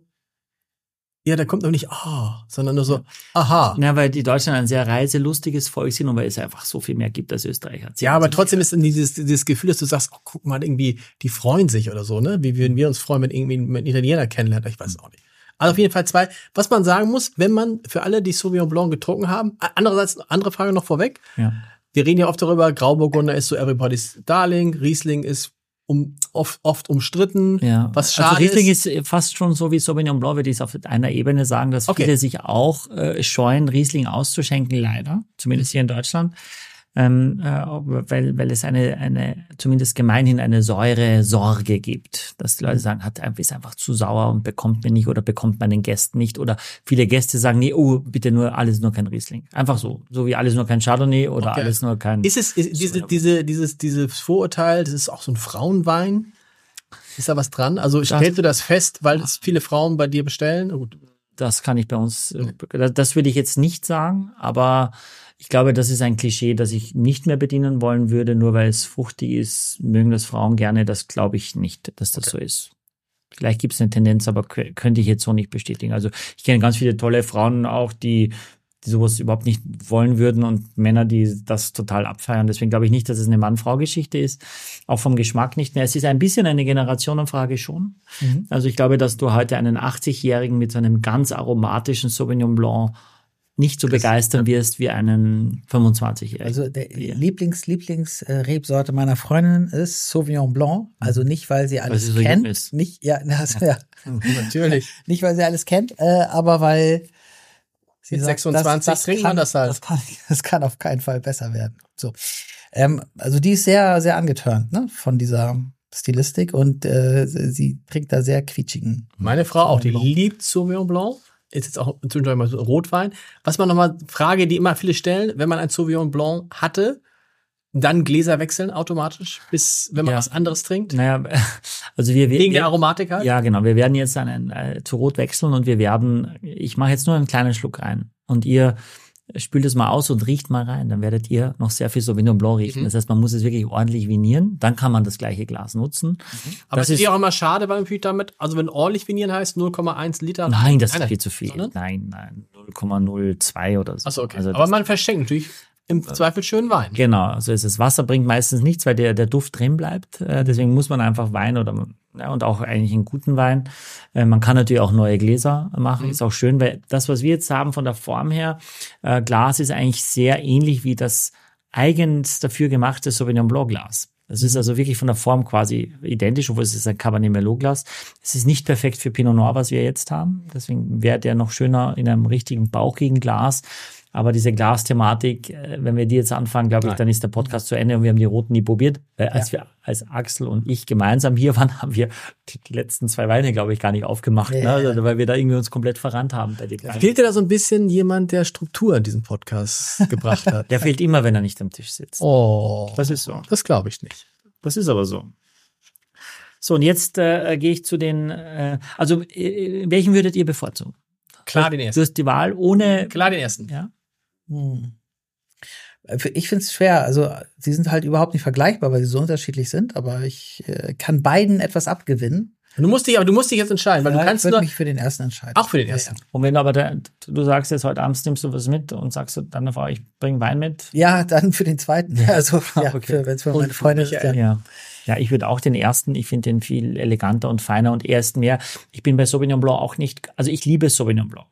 ja, da kommt noch nicht, ah, sondern nur so, aha. Ja, weil die Deutschen ein sehr reiselustiges Volk sind und weil es einfach so viel mehr gibt als Österreicher. Ja, aber trotzdem ist dann dieses, dieses Gefühl, dass du sagst, oh, guck mal, irgendwie, die freuen sich oder so, ne? Wie würden wir uns freuen, wenn irgendwie mit einem Italiener kennenlernt? Ich weiß es auch nicht. Also auf jeden Fall zwei. Was man sagen muss, wenn man für alle, die Sauvignon Blanc getrunken haben, andererseits, andere Frage noch vorweg. Ja. Wir reden ja oft darüber, Grauburgunder ist so everybody's darling, Riesling ist um, oft, oft umstritten, Ja, was schade also Riesling ist. ist fast schon so wie Sauvignon Blanc, würde ich es auf einer Ebene sagen, dass Okay. viele sich auch äh, scheuen, Riesling auszuschenken, leider, zumindest hier in Deutschland, ähm, äh, weil, weil es eine, eine, zumindest gemeinhin eine Säure-Sorge gibt, dass die Leute sagen, hat, ist einfach zu sauer und bekommt man nicht oder bekommt man den Gästen nicht oder viele Gäste sagen, nee, oh, bitte nur, alles nur kein Riesling. Einfach so, so wie alles nur kein Chardonnay oder Okay. alles nur kein... Ist es, ist, diese, diese, dieses, dieses Vorurteil, das ist auch so ein Frauenwein? Ist da was dran? Also stellst du das fest, weil es viele Frauen bei dir bestellen? Oh, gut. Das kann ich bei uns, äh, das, das würde ich jetzt nicht sagen, aber ich glaube, das ist ein Klischee, das ich nicht mehr bedienen wollen würde, nur weil es fruchtig ist, mögen das Frauen gerne, das glaube ich nicht, dass das so ist. Vielleicht gibt es eine Tendenz, aber k- könnte ich jetzt so nicht bestätigen. Also ich kenne ganz viele tolle Frauen auch, die, die sowas überhaupt nicht wollen würden und Männer, die das total abfeiern. Deswegen glaube ich nicht, dass es eine Mann-Frau-Geschichte ist, auch vom Geschmack nicht mehr. Es ist ein bisschen eine Generationenfrage schon. Mhm. Also ich glaube, dass du heute einen achtzigjährigen mit so einem ganz aromatischen Sauvignon Blanc nicht so begeistern wirst wie einen fünfundzwanzigjährigen. Also der Ja. Lieblings Lieblings äh, Rebsorte meiner Freundin ist Sauvignon Blanc. Also nicht, weil sie alles sie so jung kennt, ist. nicht ja, also, ja, Natürlich. nicht weil sie alles kennt, äh, aber weil sie Mit sagt, sechsundzwanzig trinkt man kann, das halt. Das kann, das kann auf keinen Fall besser werden. So, ähm, also die ist sehr sehr angeturnt, ne, von dieser Stilistik und äh, sie trinkt da sehr quietschigen. Meine Frau auch, die Sauvignon Blanc. liebt Sauvignon Blanc. Ist jetzt auch zwischendurch mal so Rotwein. Was man nochmal, Frage, die immer viele stellen, wenn man ein Sauvignon Blanc hatte, dann Gläser wechseln automatisch, bis wenn man Ja. was anderes trinkt? Naja, also wir, wir Wegen wir, der Aromatik halt? Ja, genau. Wir werden jetzt einen, äh, zu Rot wechseln und wir werden, ich mache jetzt nur einen kleinen Schluck rein und ihr spült es mal aus und riecht mal rein. Dann werdet ihr noch sehr viel Sauvignon Blanc riechen. Mhm. Das heißt, man muss es wirklich ordentlich vinieren. Dann kann man das gleiche Glas nutzen. Aber das ist es auch immer schade beim Püt damit? Also wenn ordentlich vinieren heißt null Komma eins Liter? Nein, das Nein, ist viel zu viel. sondern? Nein, nein, null Komma null zwei oder so. Achso, okay. Also Aber das, man verschenkt natürlich im Zweifel schönen Wein. genau, also es ist Wasser bringt meistens nichts, weil der, der Duft drin bleibt. Äh, deswegen muss man einfach Wein oder ja, und auch eigentlich einen guten Wein. Äh, man kann natürlich auch neue Gläser machen, Mhm. ist auch schön, weil das, was wir jetzt haben von der Form her, äh, Glas ist eigentlich sehr ähnlich wie das eigens dafür gemachte Sauvignon Blanc Glas. Das ist also wirklich von der Form quasi identisch, obwohl es ist ein Cabernet Merlot-Glas. Es ist nicht perfekt für Pinot Noir, was wir jetzt haben. Deswegen wäre der noch schöner in einem richtigen bauchigen Glas. Aber diese Glasthematik, wenn wir die jetzt anfangen, glaube ich, Nein. dann ist der Podcast zu Ende und wir haben die roten nie probiert. Weil als ja. wir, als Axel und ich gemeinsam hier waren, haben wir die, die letzten zwei Weine, glaube ich, gar nicht aufgemacht, ja. ne? also, weil wir da irgendwie uns komplett verrannt haben. Bei den da fehlt dir da so ein bisschen jemand, der Struktur in diesen Podcast gebracht hat. Der fehlt immer, wenn er nicht am Tisch sitzt. Oh. Das ist so. Das glaube ich nicht. Das ist aber so. So, und jetzt äh, gehe ich zu den, äh, also äh, welchen würdet ihr bevorzugen? Klar den ersten. Du hast die Wahl ohne... Klar den ersten. Ja. Hm. Ich finde es schwer. Also sie sind halt überhaupt nicht vergleichbar, weil sie so unterschiedlich sind. Aber ich äh, kann beiden etwas abgewinnen. Du musst dich, aber du musst dich jetzt entscheiden, weil ja, du kannst ich würde nur mich für den ersten entscheiden. Auch für den ersten. Ja, ja. Und wenn du aber der, du sagst jetzt heute Abend nimmst du was mit und sagst du dann Frau, ich bringe Wein mit. Ja, dann für den zweiten. Ja. Also ja, okay. wenn es für meine Freunde ist. Ja. ja. Ja, ich würde auch den ersten. Ich finde den viel eleganter und feiner und er ist mehr. Ich bin bei Sauvignon Blanc auch nicht. Also ich liebe Sauvignon Blanc.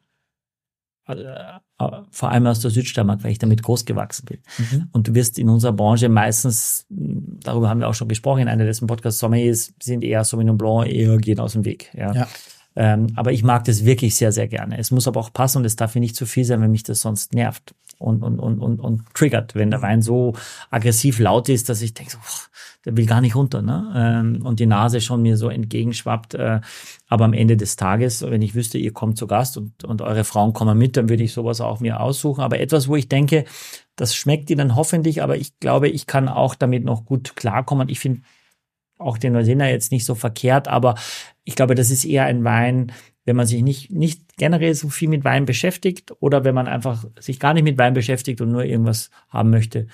Also, vor allem aus der Südsteiermark, weil ich damit groß gewachsen bin. Mhm. Und du wirst in unserer Branche meistens, darüber haben wir auch schon gesprochen in einer letzten Podcasts, Sommeliers sind eher Sauvignon Blanc, eher gehen aus dem Weg. Ja. ja. Ähm, aber ich mag das wirklich sehr, sehr gerne. Es muss aber auch passen und es darf mir nicht zu viel sein, wenn mich das sonst nervt und, und, und, und, und triggert, wenn der Wein so aggressiv laut ist, dass ich denke, so, boah, der will gar nicht runter, ne? Ähm, und die Nase schon mir so entgegenschwappt. Äh, aber am Ende des Tages, wenn ich wüsste, ihr kommt zu Gast und, und eure Frauen kommen mit, dann würde ich sowas auch mir aussuchen. Aber etwas, wo ich denke, das schmeckt ihnen hoffentlich, aber ich glaube, ich kann auch damit noch gut klarkommen. Ich finde auch den Neuseener jetzt nicht so verkehrt, aber ich glaube, das ist eher ein Wein, wenn man sich nicht, nicht generell so viel mit Wein beschäftigt oder wenn man einfach sich gar nicht mit Wein beschäftigt und nur irgendwas haben möchte.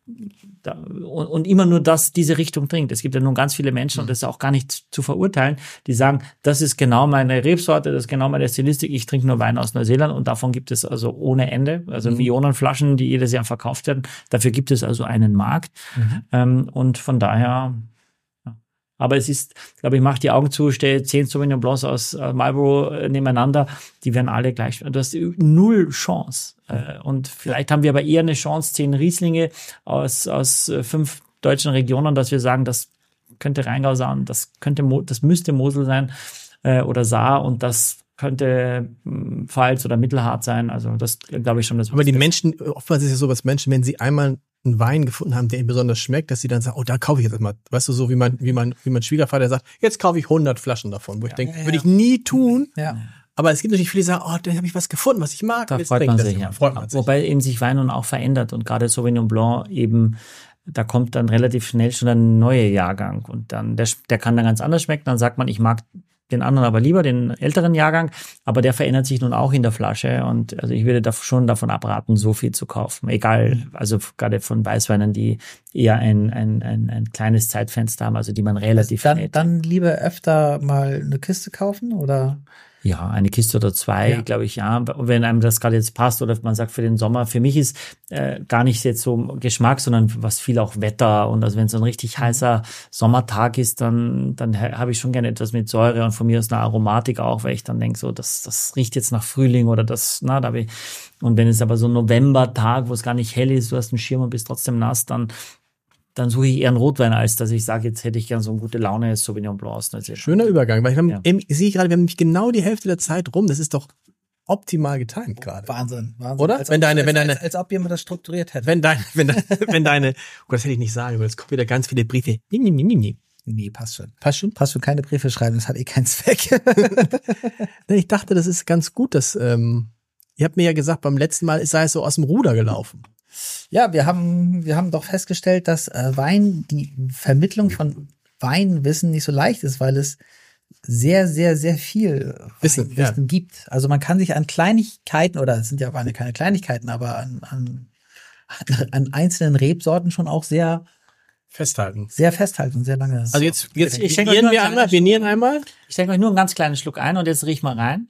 Da, und, und immer nur das, diese Richtung trinkt. Es gibt ja nun ganz viele Menschen, und das ist auch gar nicht zu verurteilen, die sagen, das ist genau meine Rebsorte, das ist genau meine Stilistik, ich trinke nur Wein aus Neuseeland und davon gibt es also ohne Ende, also mhm. Millionen Flaschen, die jedes Jahr verkauft werden. Dafür gibt es also einen Markt. Mhm. Ähm, und von daher, ja. Aber es ist, glaube ich, mach die Augen zu, stell zehn Sauvignon Blancs aus äh, Marlborough nebeneinander, die werden alle gleich. Du hast null Chance. Äh, und vielleicht haben wir aber eher eine Chance, zehn Rieslinge aus, aus äh, fünf deutschen Regionen, dass wir sagen, das könnte Rheingau sein, das könnte, Mo- das müsste Mosel sein äh, oder Saar und das könnte mh, Pfalz oder Mittelhart sein. Also das glaube ich schon. Das aber die Menschen, oftmals ist es ja so, was Menschen, wenn sie einmal einen Wein gefunden haben, der ihnen besonders schmeckt, dass sie dann sagen, oh, da kaufe ich jetzt erstmal, weißt du, so wie mein, wie mein, wie mein Schwiegervater sagt, jetzt kaufe ich hundert Flaschen davon, wo ich ja, denke, ja, würde ich nie tun. Ja. Aber es gibt natürlich viele, die sagen, oh, da habe ich was gefunden, was ich mag. Da freut man sich, ja. Freut man sich. Wobei eben sich Wein nun auch verändert und gerade Sauvignon Blanc eben, da kommt dann relativ schnell schon ein neuer Jahrgang und dann, der, der kann dann ganz anders schmecken, dann sagt man, ich mag den anderen aber lieber, den älteren Jahrgang, aber der verändert sich nun auch in der Flasche und also ich würde da schon davon abraten, so viel zu kaufen. Egal, also gerade von Weißweinen, die eher ein, ein, ein, ein kleines Zeitfenster haben, also die man relativ dann, dann lieber öfter mal eine Kiste kaufen oder? Ja, eine Kiste oder zwei, ja. glaube ich, ja. Wenn einem das gerade jetzt passt oder man sagt für den Sommer. Für mich ist äh, gar nicht jetzt so Geschmack, sondern was viel auch Wetter. Und also wenn es so ein richtig heißer Sommertag ist, dann dann habe ich schon gerne etwas mit Säure und von mir aus eine Aromatik auch, weil ich dann denke, so das das riecht jetzt nach Frühling oder das, na, da habe ich. Und wenn es aber so ein Novembertag, wo es gar nicht hell ist, du hast einen Schirm und bist trotzdem nass, dann dann suche ich eher einen Rotwein, als dass ich sage, jetzt hätte ich gern so eine gute Laune Sauvignon Blanc aus Neuseeland. Schöner Übergang, weil ich, ja. eben, ich sehe gerade, wir haben nämlich genau die Hälfte der Zeit rum. Das ist doch optimal getimt gerade. Wahnsinn, Wahnsinn. Oder? Als wenn ob, deine, als, wenn deine, als, als ob jemand das strukturiert hätte. Wenn deine, wenn deine, wenn deine, oh Gott, das hätte ich nicht sagen, weil es kommen wieder ganz viele Briefe. Nee, nee, nee, nee. Nee, passt schon. Passt schon? Passt schon, keine Briefe schreiben, das hat eh keinen Zweck. Ich dachte, das ist ganz gut, dass, ähm, ihr habt mir ja gesagt, beim letzten Mal sei es so aus dem Ruder gelaufen. Ja, wir haben, wir haben doch festgestellt, dass äh, Wein, die Vermittlung von Weinwissen nicht so leicht ist, weil es sehr, sehr, sehr viel Wissen, Wissen ja. gibt. Also man kann sich an Kleinigkeiten, oder es sind ja Weine keine Kleinigkeiten, aber an, an, an einzelnen Rebsorten schon auch sehr festhalten. Sehr festhalten und sehr lange. Also jetzt, jetzt ich nieren wir einmal, wir nieren einmal. Ich schenke euch nur einen ganz kleinen Schluck ein und jetzt riech mal rein.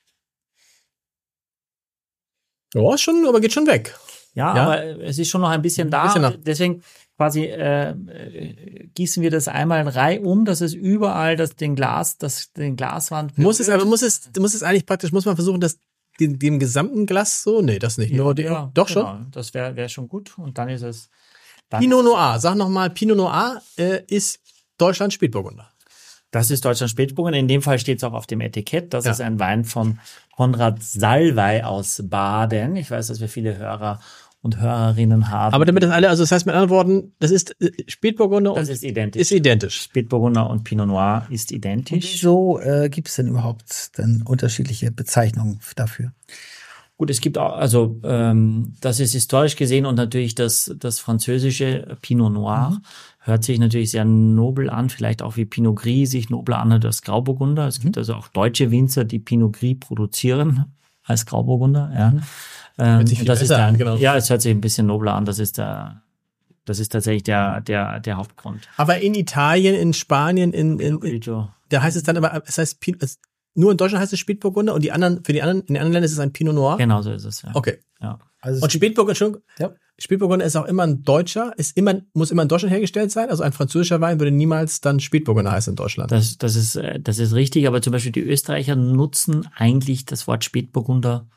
Ja, ist schon, aber geht schon weg. Ja, ja, aber es ist schon noch ein bisschen da. Ein bisschen Deswegen quasi äh, gießen wir das einmal reihum, dass es überall das den Glas, das den Glaswand berührt. Muss es aber muss es muss es eigentlich praktisch muss man versuchen, das dem, dem gesamten Glas so, nee, das nicht. Ja, nur die, ja, doch genau. schon. Das wäre wäre schon gut und dann ist es Pinot Noir, sag nochmal, Pinot Noir äh, ist Deutschland Spätburgunder. Das ist Deutschland Spätburgunder. In dem Fall steht es auch auf dem Etikett. Das Ja. ist ein Wein von Konrad Salwey aus Baden. Ich weiß, dass wir viele Hörer und Hörerinnen haben. Aber damit das alle, also das heißt mit anderen Worten, das ist äh, Spätburgunder das und ist identisch. ist identisch. Spätburgunder und Pinot Noir ist identisch. Wieso äh, gibt es denn überhaupt denn unterschiedliche Bezeichnungen dafür? Gut, es gibt auch, also ähm, das ist historisch gesehen und natürlich das das französische Pinot Noir mhm. hört sich natürlich sehr nobel an, vielleicht auch wie Pinot Gris sich nobel anhört als Grauburgunder. Es mhm. gibt also auch deutsche Winzer, die Pinot Gris produzieren als Grauburgunder. Ja, mhm. ähm, hört sich viel das ist der, an, genau. Ja, es hört sich ein bisschen nobler an. Das ist der, das ist tatsächlich der der der Hauptgrund. Aber in Italien, in Spanien, in, in, in da heißt es dann aber, es heißt es, nur in Deutschland heißt es Spätburgunder und die anderen, für die anderen, in den anderen Ländern ist es ein Pinot Noir. Genau so ist es, ja. Okay. Ja. Also und Spätburgunder, ja. Spätburgunder ist auch immer ein Deutscher, ist immer, muss immer in Deutschland hergestellt sein. Also ein französischer Wein würde niemals dann Spätburgunder heißen in Deutschland. Das, das ist, das ist richtig, aber zum Beispiel die Österreicher nutzen eigentlich das Wort Spätburgunder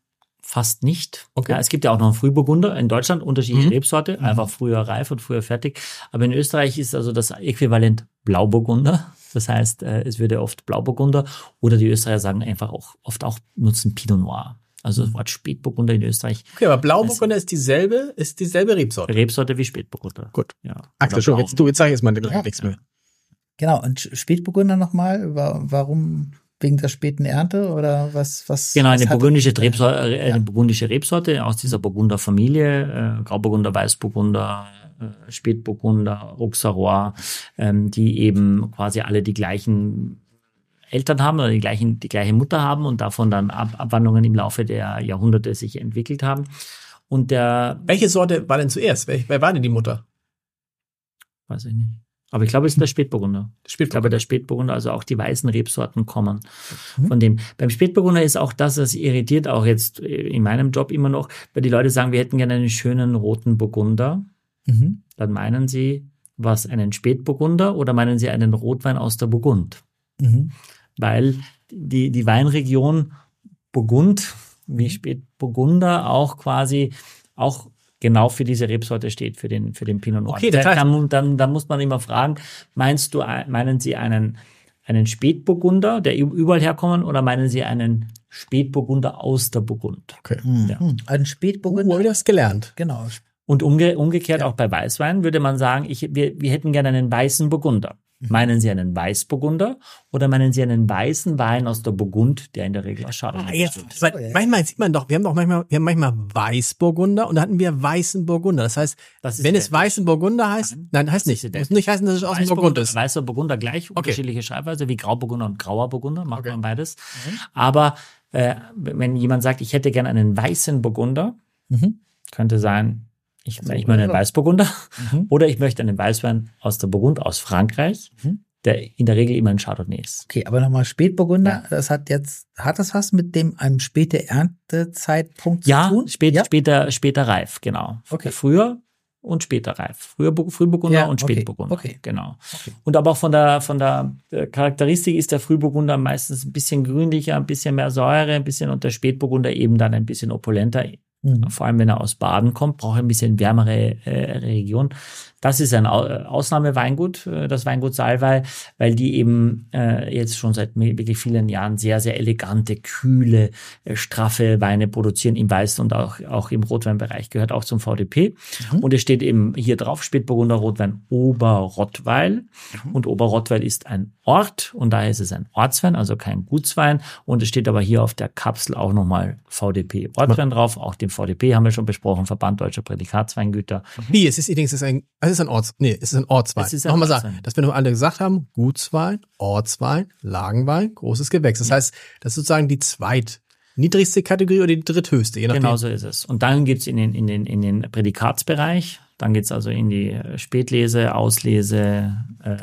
fast nicht. Okay. Ja, es gibt ja auch noch einen Frühburgunder in Deutschland, unterschiedliche Mhm. Rebsorte, einfach früher reif und früher fertig. Aber in Österreich ist also das Äquivalent Blauburgunder. Das heißt, es würde oft Blauburgunder oder die Österreicher sagen einfach auch oft auch nutzen Pinot Noir. Also das Wort Spätburgunder in Österreich. Okay, aber Blauburgunder ist dieselbe, ist dieselbe Rebsorte. Rebsorte wie Spätburgunder. Gut. Ja. Axel, schon, jetzt du, jetzt sag ich jetzt mal Ja. nichts mehr. Genau, und Spätburgunder nochmal, warum wegen der späten Ernte oder was? was Genau, was eine hat- burgundische Rebsorte, eine ja. burgundische Rebsorte aus dieser Burgunder Familie, äh, Grauburgunder, Weißburgunder, äh, Spätburgunder, Auxerrois, ähm, die eben quasi alle die gleichen Eltern haben oder die gleichen, die gleiche Mutter haben und davon dann Ab Abwandlungen im Laufe der Jahrhunderte sich entwickelt haben. Und der, Welche Sorte war denn zuerst? Wer, wer war denn die Mutter? weiß ich nicht. Aber ich glaube, es ist der Spätburgunder. Der Ich glaube, der Spätburgunder, also auch die weißen Rebsorten kommen von dem. Beim Spätburgunder ist auch das, das irritiert auch jetzt in meinem Job immer noch, weil die Leute sagen, wir hätten gerne einen schönen roten Burgunder. Mhm. Dann meinen sie, was, einen Spätburgunder oder meinen sie einen Rotwein aus der Burgund? Mhm. Weil die, die Weinregion Burgund, wie Spätburgunder, auch quasi auch genau für diese Rebsorte steht, für den, für den Pinot Noir. Okay, das heißt, dann, dann, dann muss man immer fragen, meinst du, meinen Sie einen, einen Spätburgunder, der überall herkommen, oder meinen Sie einen Spätburgunder aus der Burgund? Okay. Ja. Hm, ein Spätburgunder. Oh, habe ich das gelernt. Genau. Und umge umgekehrt Ja. auch bei Weißwein würde man sagen, ich, wir, wir hätten gerne einen weißen Burgunder. Meinen Sie einen Weißburgunder oder meinen Sie einen weißen Wein aus der Burgund, der in der Regel aus Ah, Chardonnay jetzt, besteht? weil manchmal sieht man doch, wir haben doch manchmal, wir haben manchmal Weißburgunder und da hatten wir weißen Burgunder. Das heißt, Das ist wenn es identisch. weißen Burgunder heißt, Nein, nein, heißt das ist nicht. identisch. Muss nicht heißen, dass es aus dem Burgund ist. Weißer Burgunder gleich, Okay. unterschiedliche Schreibweise, wie Grauburgunder und Grauer Burgunder, macht Okay. man beides. Aber äh, wenn jemand sagt, ich hätte gerne einen weißen Burgunder, Mhm. könnte sein, ich, Also, ich meine einen oder? Weißburgunder Mhm. oder ich möchte einen Weißwein aus der Burgund, aus Frankreich, Mhm. der in der Regel immer ein Chardonnay ist. Okay, aber nochmal Spätburgunder, Ja. das hat jetzt, hat das was mit dem einem späte Erntezeitpunkt zu Ja, tun? spät, ja? später, später reif, genau. Okay. Früher und später reif. Früher Bu- Frühburgunder Ja, und okay, Spätburgunder. okay. Genau. Okay. Und aber auch von der, von der äh, Charakteristik ist der Frühburgunder meistens ein bisschen grünlicher, ein bisschen mehr Säure, ein bisschen, und der Spätburgunder eben dann ein bisschen opulenter. Mhm. Vor allem, wenn er aus Baden kommt, braucht er ein bisschen wärmere äh, Region. Das ist ein Au- Ausnahmeweingut, äh, das Weingut Salwey, weil die eben äh, jetzt schon seit mi- wirklich vielen Jahren sehr, sehr elegante, kühle, äh, straffe Weine produzieren im Weißen und auch, auch im Rotweinbereich, gehört auch zum V D P. Mhm. Und es steht eben hier drauf, Spätburgunder Rotwein Oberrottweil. Mhm. Und Oberrottweil ist ein Ort und daher ist es ein Ortswein, also kein Gutswein. Und es steht aber hier auf der Kapsel auch nochmal V D P Ortswein drauf. Auch den V D P haben wir schon besprochen, Verband Deutscher Prädikatsweingüter. Wie? Es ist übrigens, es ist ein, es ist ein Orts, nee, es ist ein Ortswein. Es ist ein Nochmal Ortswein. sagen, dass wir noch alle gesagt haben, Gutswein, Ortswein, Lagenwein, großes Gewächs. Das heißt, das ist sozusagen die zweit niedrigste Kategorie oder die dritthöchste, je nachdem. Genau so ist es. Und dann geht's in den, in den, in den Prädikatsbereich. Dann geht's also in die äh, Spätlese, Auslese, äh,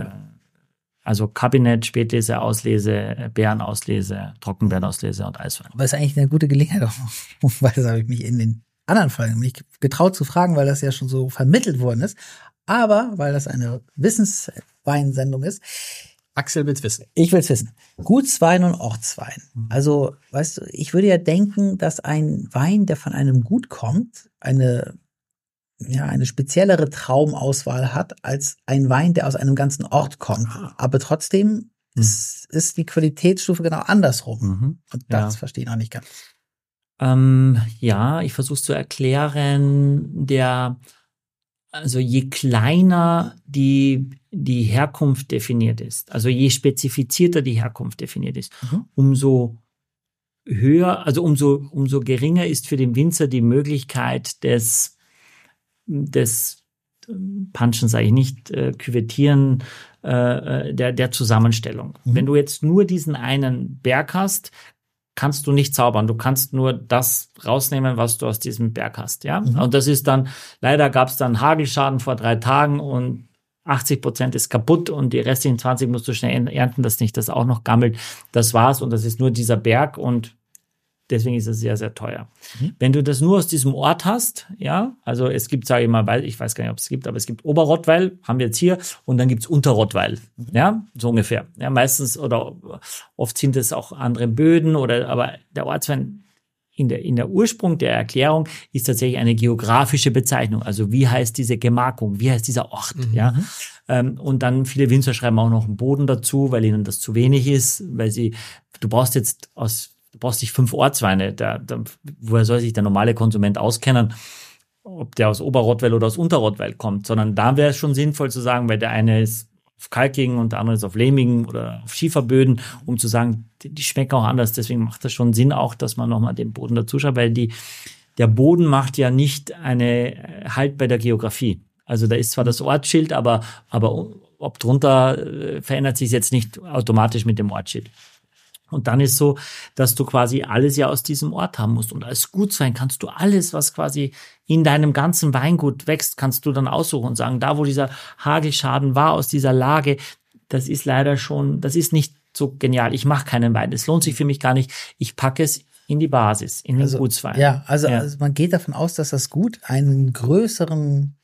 also Kabinett, Spätlese, Auslese, äh, Beerenauslese, Trockenbeerenauslese und Eiswein. Aber es ist eigentlich eine gute Gelegenheit, weil das habe ich mich in den anderen Folgen nicht getraut zu fragen, weil das ja schon so vermittelt worden ist. Aber weil das eine Wissensweinsendung ist, Axel will's wissen. ich will es wissen. Gutswein und Ortswein. Also, weißt du, ich würde ja denken, dass ein Wein, der von einem Gut kommt, eine ja, eine speziellere Traumauswahl hat als ein Wein, der aus einem ganzen Ort kommt. Aber trotzdem mhm. ist, ist die Qualitätsstufe genau andersrum. Mhm. Und das ja. verstehe ich noch nicht ganz. Ähm, ja, ich versuche es zu erklären. Der, also je kleiner die, die Herkunft definiert ist, also je spezifizierter die Herkunft definiert ist, mhm. umso höher, also umso, umso geringer ist für den Winzer die Möglichkeit des, des Punchen, sage ich nicht, äh, Küvettieren, äh, der, der Zusammenstellung. Mhm. Wenn du jetzt nur diesen einen Berg hast, kannst du nicht zaubern. Du kannst nur das rausnehmen, was du aus diesem Berg hast, ja. Mhm. Und das ist dann, leider gab es dann Hagelschaden vor drei Tagen und achtzig Prozent ist kaputt und die restlichen zwanzig musst du schnell ernten, dass nicht das auch noch gammelt. Das war's und das ist nur dieser Berg und deswegen ist es sehr, sehr teuer. Mhm. Wenn du das nur aus diesem Ort hast, ja, also es gibt, sage ich mal, weil ich weiß gar nicht, ob es gibt, aber es gibt Oberrottweil, haben wir jetzt hier, und dann gibt's Unterrottweil, mhm. ja, so ungefähr. Ja, meistens oder oft sind es auch andere Böden oder, aber der Ortswein in der, in der Ursprung der Erklärung ist tatsächlich eine geografische Bezeichnung. Also wie heißt diese Gemarkung? Wie heißt dieser Ort? Mhm. Ja. Ähm, und dann viele Winzer schreiben auch noch einen Boden dazu, weil ihnen das zu wenig ist, weil sie, du brauchst jetzt aus, du brauchst nicht fünf Ortsweine. Da, da, woher soll sich der normale Konsument auskennen, ob der aus Oberrottweil oder aus Unterrottweil kommt? Sondern da wäre es schon sinnvoll zu sagen, weil der eine ist auf kalkigen und der andere ist auf lehmigen oder auf Schieferböden, um zu sagen, die, die schmecken auch anders. Deswegen macht das schon Sinn auch, dass man nochmal den Boden dazu schaut, weil die, der Boden macht ja nicht eine Halt bei der Geografie. Also da ist zwar das Ortsschild, aber, aber ob drunter äh, verändert sich jetzt nicht automatisch mit dem Ortsschild. Und dann ist so, dass du quasi alles ja aus diesem Ort haben musst. Und als Gutswein kannst du alles, was quasi in deinem ganzen Weingut wächst, kannst du dann aussuchen und sagen, da wo dieser Hagelschaden war aus dieser Lage, das ist leider schon, das ist nicht so genial. Ich mache keinen Wein. Es lohnt sich für mich gar nicht. Ich packe es in die Basis, in den also, Gutswein. Ja, also, ja. also man geht davon aus, dass das Gut einen größeren,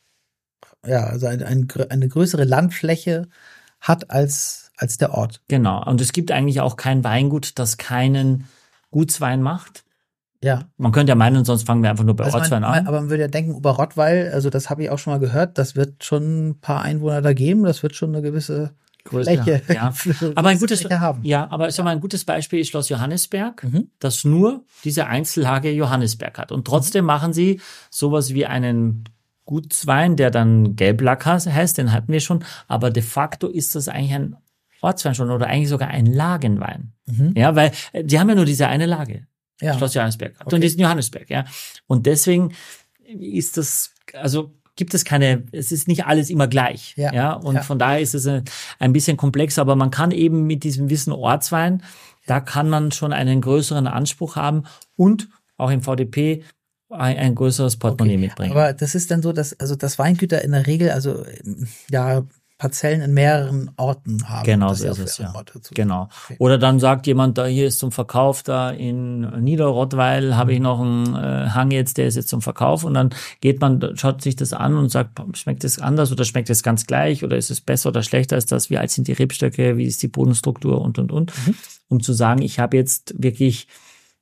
ja, also eine, eine, eine größere Landfläche hat als als der Ort. Genau. Und es gibt eigentlich auch kein Weingut, das keinen Gutswein macht. Ja. Man könnte ja meinen, sonst fangen wir einfach nur bei also Ortswein man, an. Aber man würde ja denken, Oberrottweil, also das habe ich auch schon mal gehört, das wird schon ein paar Einwohner da geben, das wird schon eine gewisse Größe, Fläche, ja. aber ein gutes, Fläche haben. Ja, aber sag mal, ein gutes Beispiel ist Schloss Johannisberg, mhm. das nur diese Einzellage Johannisberg hat. Und trotzdem mhm. machen sie sowas wie einen Gutswein, der dann Gelblack heißt, den hatten wir schon, aber de facto ist das eigentlich ein Ortswein schon oder eigentlich sogar ein Lagenwein. Mhm. Ja, weil die haben ja nur diese eine Lage. Ja. Schloss Johannisberg. Okay. Und diesen Johannisberg, ja. Und deswegen ist das, also gibt es keine, es ist nicht alles immer gleich. Ja. ja? Und ja. von daher ist es ein, ein bisschen komplex, aber man kann eben mit diesem Wissen Ortswein, da kann man schon einen größeren Anspruch haben und auch im V D P ein, ein größeres Portemonnaie okay. mitbringen. Aber das ist dann so, dass, also das Weingüter in der Regel, also, ja, Parzellen in mehreren Orten haben. Genau, so ist es, ja. Genau. Okay. Oder dann sagt jemand, da hier ist zum Verkauf, da in Niederrottweil habe ich noch einen äh, Hang jetzt, der ist jetzt zum Verkauf und dann geht man, schaut sich das an und sagt, schmeckt es anders oder schmeckt es ganz gleich oder ist es besser oder schlechter als das, wie alt sind die Rebstöcke, wie ist die Bodenstruktur und, und, und. Mhm. Um zu sagen, ich habe jetzt wirklich,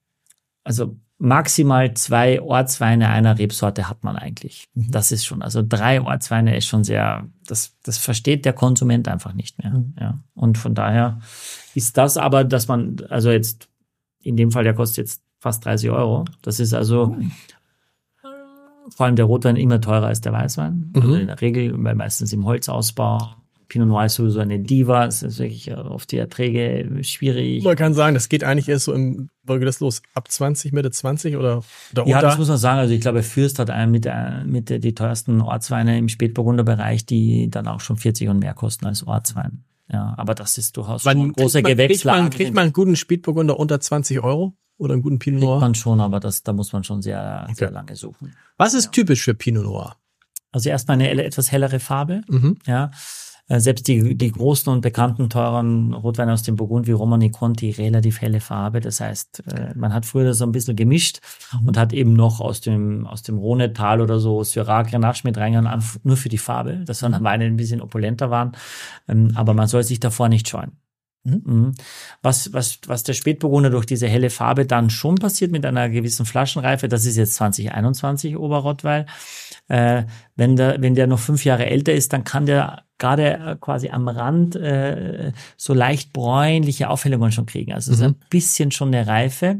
also maximal zwei Ortsweine einer Rebsorte hat man eigentlich. Mhm. Das ist schon, also drei Ortsweine ist schon sehr, das, das versteht der Konsument einfach nicht mehr. Mhm. Ja. Und von daher ist das aber, dass man, also jetzt, in dem Fall, der kostet jetzt fast dreißig Euro. Das ist also, mhm. vor allem der Rotwein immer teurer als der Weißwein. Mhm. Also in der Regel, weil meistens im Holzausbau. Pinot Noir ist sowieso eine Diva, es ist wirklich auf die Erträge schwierig. Man kann sagen, das geht eigentlich erst so im, wo geht das los? Ab zwanzig, Mitte zwanzig oder, oder Ja, unter? das muss man sagen. Also ich glaube, Fürst hat einen mit, der, mit der, die teuersten Ortsweine im Spätburgunderbereich, die dann auch schon vierzig und mehr kosten als Ortswein. Ja, aber das ist durchaus man, schon große man, Gewächslage. Kriegt man, kriegt man einen guten Spätburgunder unter zwanzig Euro? Oder einen guten Pinot Noir? Kriegt man schon, aber das, da muss man schon sehr, okay. sehr lange suchen. Was ist ja. typisch für Pinot Noir? Also erstmal eine etwas hellere Farbe, mhm. ja. Selbst die, die großen und bekannten, teuren Rotweine aus dem Burgund wie Romanée Conti, relativ helle Farbe. Das heißt, man hat früher das so ein bisschen gemischt mhm. und hat eben noch aus dem, aus dem Rhonetal oder so Syrah, Grenache mit reingehauen, nur für die Farbe, dass dann Weine ein bisschen opulenter waren. Aber man soll sich davor nicht scheuen. Mhm. Was, was, was der Spätburgunder durch diese helle Farbe dann schon passiert mit einer gewissen Flaschenreife, das ist jetzt zwanzig einundzwanzig Oberrottweil. Äh, wenn der, wenn der noch fünf Jahre älter ist, dann kann der gerade quasi am Rand äh, so leicht bräunliche Aufhellungen schon kriegen. Also es ist Mhm. ein bisschen schon eine Reife.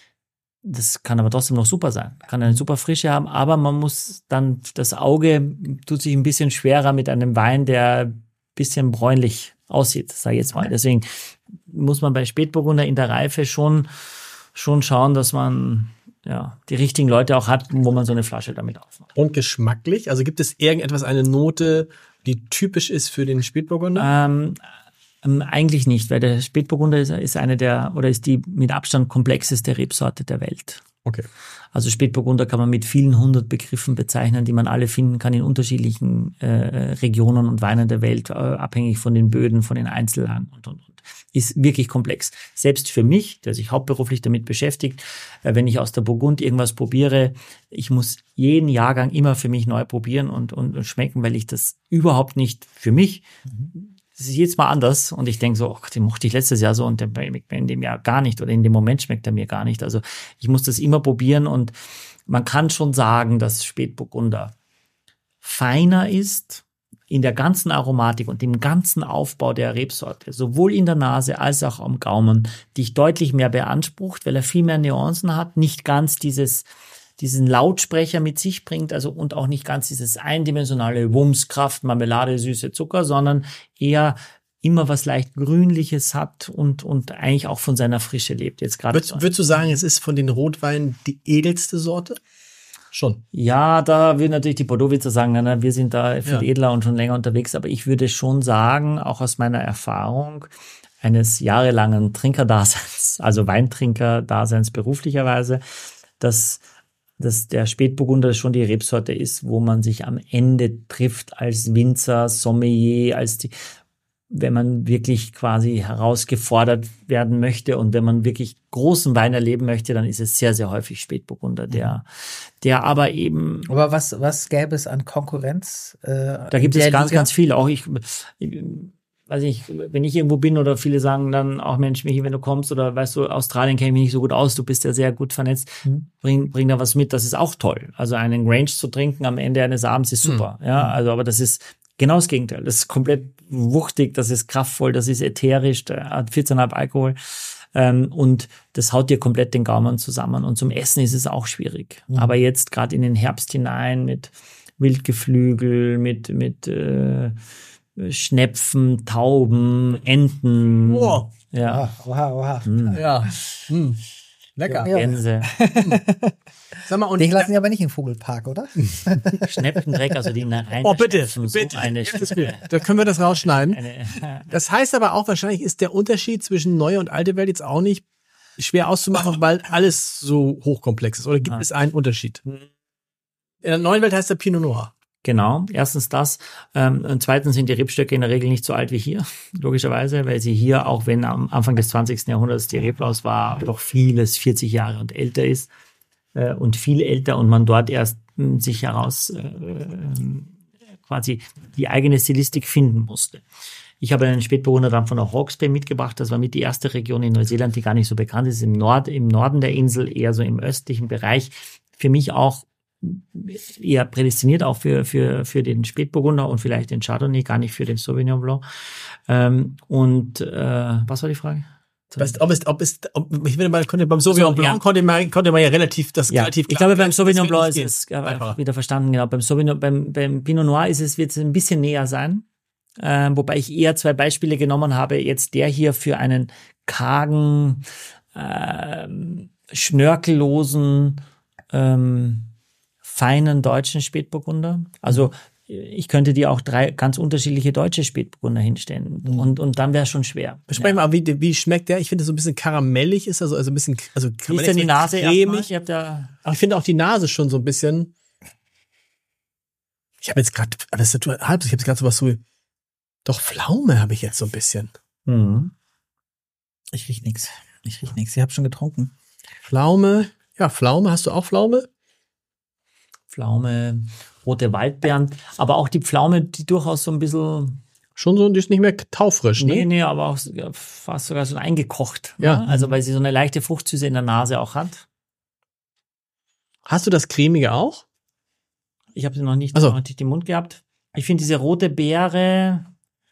Das kann aber trotzdem noch super sein. Kann eine super Frische haben, aber man muss dann, das Auge tut sich ein bisschen schwerer mit einem Wein, der ein bisschen bräunlich aussieht, sage ich jetzt mal. Deswegen muss man bei Spätburgunder in der Reife schon, schon schauen, dass man ja die richtigen Leute auch hat, wo man so eine Flasche damit aufmacht. Und geschmacklich? Also gibt es irgendetwas, eine Note, die typisch ist für den Spätburgunder? Ähm, ähm, eigentlich nicht, weil der Spätburgunder ist, ist eine der, oder ist die mit Abstand komplexeste Rebsorte der Welt. Okay. Also Spätburgunder kann man mit vielen hundert Begriffen bezeichnen, die man alle finden kann in unterschiedlichen äh, Regionen und Weinen der Welt, äh, abhängig von den Böden, von den Einzellagen und, und, und. Ist wirklich komplex. Selbst für mich, der sich hauptberuflich damit beschäftigt, äh, wenn ich aus der Burgund irgendwas probiere, ich muss jeden Jahrgang immer für mich neu probieren und, und, und schmecken, weil ich das überhaupt nicht für mich, das ist jedes Mal anders und ich denke so, oh Gott, den mochte ich letztes Jahr so und der schmeckt mir in dem Jahr gar nicht oder in dem Moment schmeckt er mir gar nicht. Also ich muss das immer probieren und man kann schon sagen, dass Spätburgunder feiner ist in der ganzen Aromatik und dem ganzen Aufbau der Rebsorte, sowohl in der Nase als auch am Gaumen, dich deutlich mehr beansprucht, weil er viel mehr Nuancen hat, nicht ganz dieses diesen Lautsprecher mit sich bringt, also und auch nicht ganz dieses eindimensionale Wumms, Kraft, Marmelade, Süße, Zucker, sondern eher immer was leicht Grünliches hat und und eigentlich auch von seiner Frische lebt. Jetzt gerade. Würdest, würdest du sagen, es ist von den Rotweinen die edelste Sorte? Schon. Ja, da würden natürlich die Bordeaux-Witzer sagen, na, wir sind da viel Ja. edler und schon länger unterwegs, aber ich würde schon sagen, auch aus meiner Erfahrung eines jahrelangen Trinkerdaseins, also Weintrinkerdaseins beruflicherweise, dass dass der Spätburgunder schon die Rebsorte ist, wo man sich am Ende trifft als Winzer, Sommelier, als die, wenn man wirklich quasi herausgefordert werden möchte und wenn man wirklich großen Wein erleben möchte, dann ist es sehr, sehr häufig Spätburgunder, der, der aber eben, Aber was, was gäbe es an Konkurrenz? Äh, da gibt in es der ganz, Liga? ganz viel. Auch ich, ich weiß nicht, wenn ich irgendwo bin oder viele sagen dann auch, Mensch, Michi, wenn du kommst oder weißt du, Australien kenne ich mich nicht so gut aus, du bist ja sehr gut vernetzt, Mhm. bring, bring da was mit, das ist auch toll. Also einen Grange zu trinken am Ende eines Abends ist super, ja, also aber das ist genau das Gegenteil, das ist komplett wuchtig, das ist kraftvoll, das ist ätherisch, der hat vierzehn Komma fünf Alkohol ähm, und das haut dir komplett den Gaumen zusammen und zum Essen ist es auch schwierig, Mhm. aber jetzt gerade in den Herbst hinein mit Wildgeflügel, mit, mit äh, Schnepfen, Tauben, Enten, Oh. ja, Ah, oha, oha. mm, Ja. Hm. Lecker. Ja. Gänse, Sag mal, und Dich lassen die aber nicht im Vogelpark, oder? Schnepfendreck, also die rein. Oh, bitte, so bitte. eine, da können wir das rausschneiden. eine, Das heißt aber auch, wahrscheinlich ist der Unterschied zwischen neue und alte Welt jetzt auch nicht schwer auszumachen, weil alles so hochkomplex ist. Oder gibt Ah. es einen Unterschied? In der neuen Welt heißt der Pinot Noir. Genau, erstens das. Ähm, und zweitens sind die Rebstöcke in der Regel nicht so alt wie hier, logischerweise, weil sie hier, auch wenn am Anfang des zwanzigsten Jahrhunderts die Reblaus war, doch vieles vierzig Jahre und älter ist äh, und viel älter und man dort erst mh, sich heraus äh, quasi die eigene Stilistik finden musste. Ich habe einen Spätburgunder dann von der Hawke's Bay mitgebracht. Das war mit die erste Region in Neuseeland, die gar nicht so bekannt ist, im Nord, im Norden der Insel, eher so im östlichen Bereich. Für mich auch eher prädestiniert auch für, für, für den Spätburgunder und vielleicht den Chardonnay, gar nicht für den Sauvignon Blanc. Ähm, und äh, was war die Frage? Weißt, ob es, ob es, ob, ich finde, man konnte beim Sauvignon Also, Blanc ja. konnte man, konnte man ja relativ, das Ja, relativ ich klar- glaube, beim Sauvignon das Blanc wird ist nicht es gehen. einfach wieder verstanden, genau. Beim Sauvignon, beim, beim Pinot Noir ist es, wird es ein bisschen näher sein. Äh, wobei ich eher zwei Beispiele genommen habe. Jetzt der hier für einen kargen, äh, schnörkellosen, ähm, feinen deutschen Spätburgunder. Also ich könnte dir auch drei ganz unterschiedliche deutsche Spätburgunder hinstellen. Mhm. Und, und dann wäre es schon schwer. Besprechen wir mal, wie, wie schmeckt der? Ich finde, so ein bisschen karamellig ist, also, also ein bisschen, also Wie ist denn die Nase erstmal? cremig. Ihr habt ja Aber ich finde auch die Nase schon so ein bisschen. Ich habe jetzt gerade, das ist halb, ich habe jetzt gerade so was so. Doch Pflaume habe ich jetzt so ein bisschen. mhm. Ich riech nix. Ich riech nix. Ich habe schon getrunken. Pflaume, ja, Pflaume, hast du auch Pflaume? Pflaume, rote Waldbeeren, aber auch die Pflaume, die durchaus so ein bisschen, Schon so, die ist nicht mehr taufrisch, ne? nee, nee, aber auch fast sogar so eingekocht. Ja. Ne? Also weil sie so eine leichte Fruchtsüße in der Nase auch hat. Hast du das cremige auch? Ich habe sie noch nicht, Ach so. noch nicht im Mund gehabt. Ich finde diese rote Beere,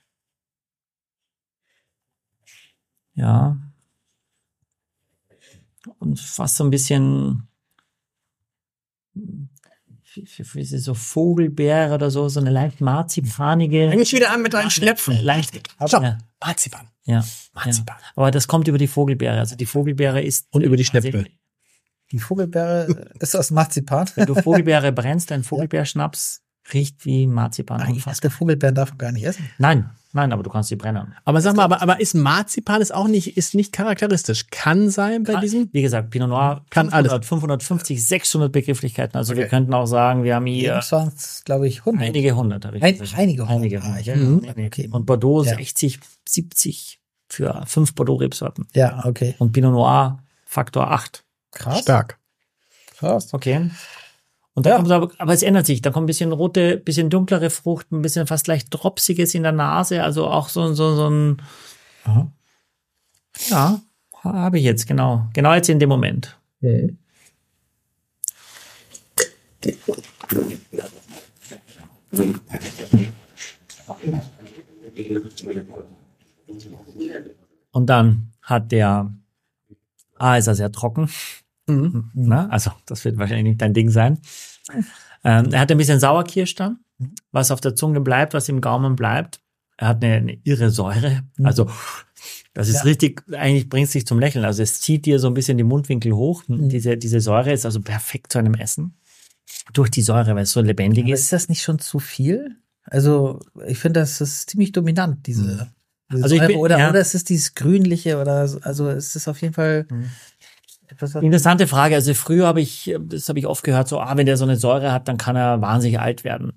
ja, und fast so ein bisschen, wie, wie, wie so Vogelbeere oder so, so eine leicht marzipanige. Fang ich wieder an mit deinen Schnepfen. Leicht, Schau, ja, Marzipan. ja, Marzipan. ja. Aber das kommt über die Vogelbeere. Also die Vogelbeere ist. Und über die Schnepfe. Die Vogelbeere ist aus Marzipan. Wenn du Vogelbeere brennst, ein Vogelbeerschnaps riecht wie Marzipan. Ich Unfassbar. dachte, Vogelbeeren darf man gar nicht essen. Nein, nein, aber du kannst sie brennen. Aber sag mal, aber, aber ist Marzipan ist auch nicht, ist nicht charakteristisch. Kann sein bei diesem. Wie gesagt, Pinot Noir Kann fünfhundert, alles. fünfhundertfünfzig, sechshundert Begrifflichkeiten. Also wir Okay. könnten auch sagen, wir haben hier Das waren, glaube ich, hundert. einige hundert. Habe ich Ein, gesagt. einige hundert. Einige Ah, hundert. ich, Mhm. okay. Und Bordeaux Ja. sechzig, siebzig für fünf Bordeaux-Rebsorten. Ja, okay. Und Pinot Noir Faktor acht. Krass. Stark. Krass. Okay. Und dann Ja. kommt aber, aber es ändert sich. Da kommt ein bisschen rote, bisschen dunklere Frucht, ein bisschen fast leicht dropsiges in der Nase, also auch so, so, so ein, Aha. ja, habe ich jetzt, genau. Genau jetzt in dem Moment. Mhm. Und dann hat der, A, ist er sehr trocken. Mhm. Na, also, das wird wahrscheinlich nicht dein Ding sein. Ähm, er hat ein bisschen Sauerkirsch dann, was auf der Zunge bleibt, was im Gaumen bleibt. Er hat eine, eine irre Säure. Also, das ist Ja. richtig, eigentlich bringt es dich zum Lächeln. Also, es zieht dir so ein bisschen die Mundwinkel hoch. Diese, diese Säure ist also perfekt zu einem Essen. Durch die Säure, weil es so lebendig Aber ist. ist das nicht schon zu viel? Also, ich finde, das ist ziemlich dominant, diese, diese Also ich Säure. bin- oder, ja. oder ist es dieses Grünliche oder so, also ist es auf jeden Fall etwas, was Interessante Frage. Also früher habe ich, das habe ich oft gehört, so, ah, wenn der so eine Säure hat, dann kann er wahnsinnig alt werden.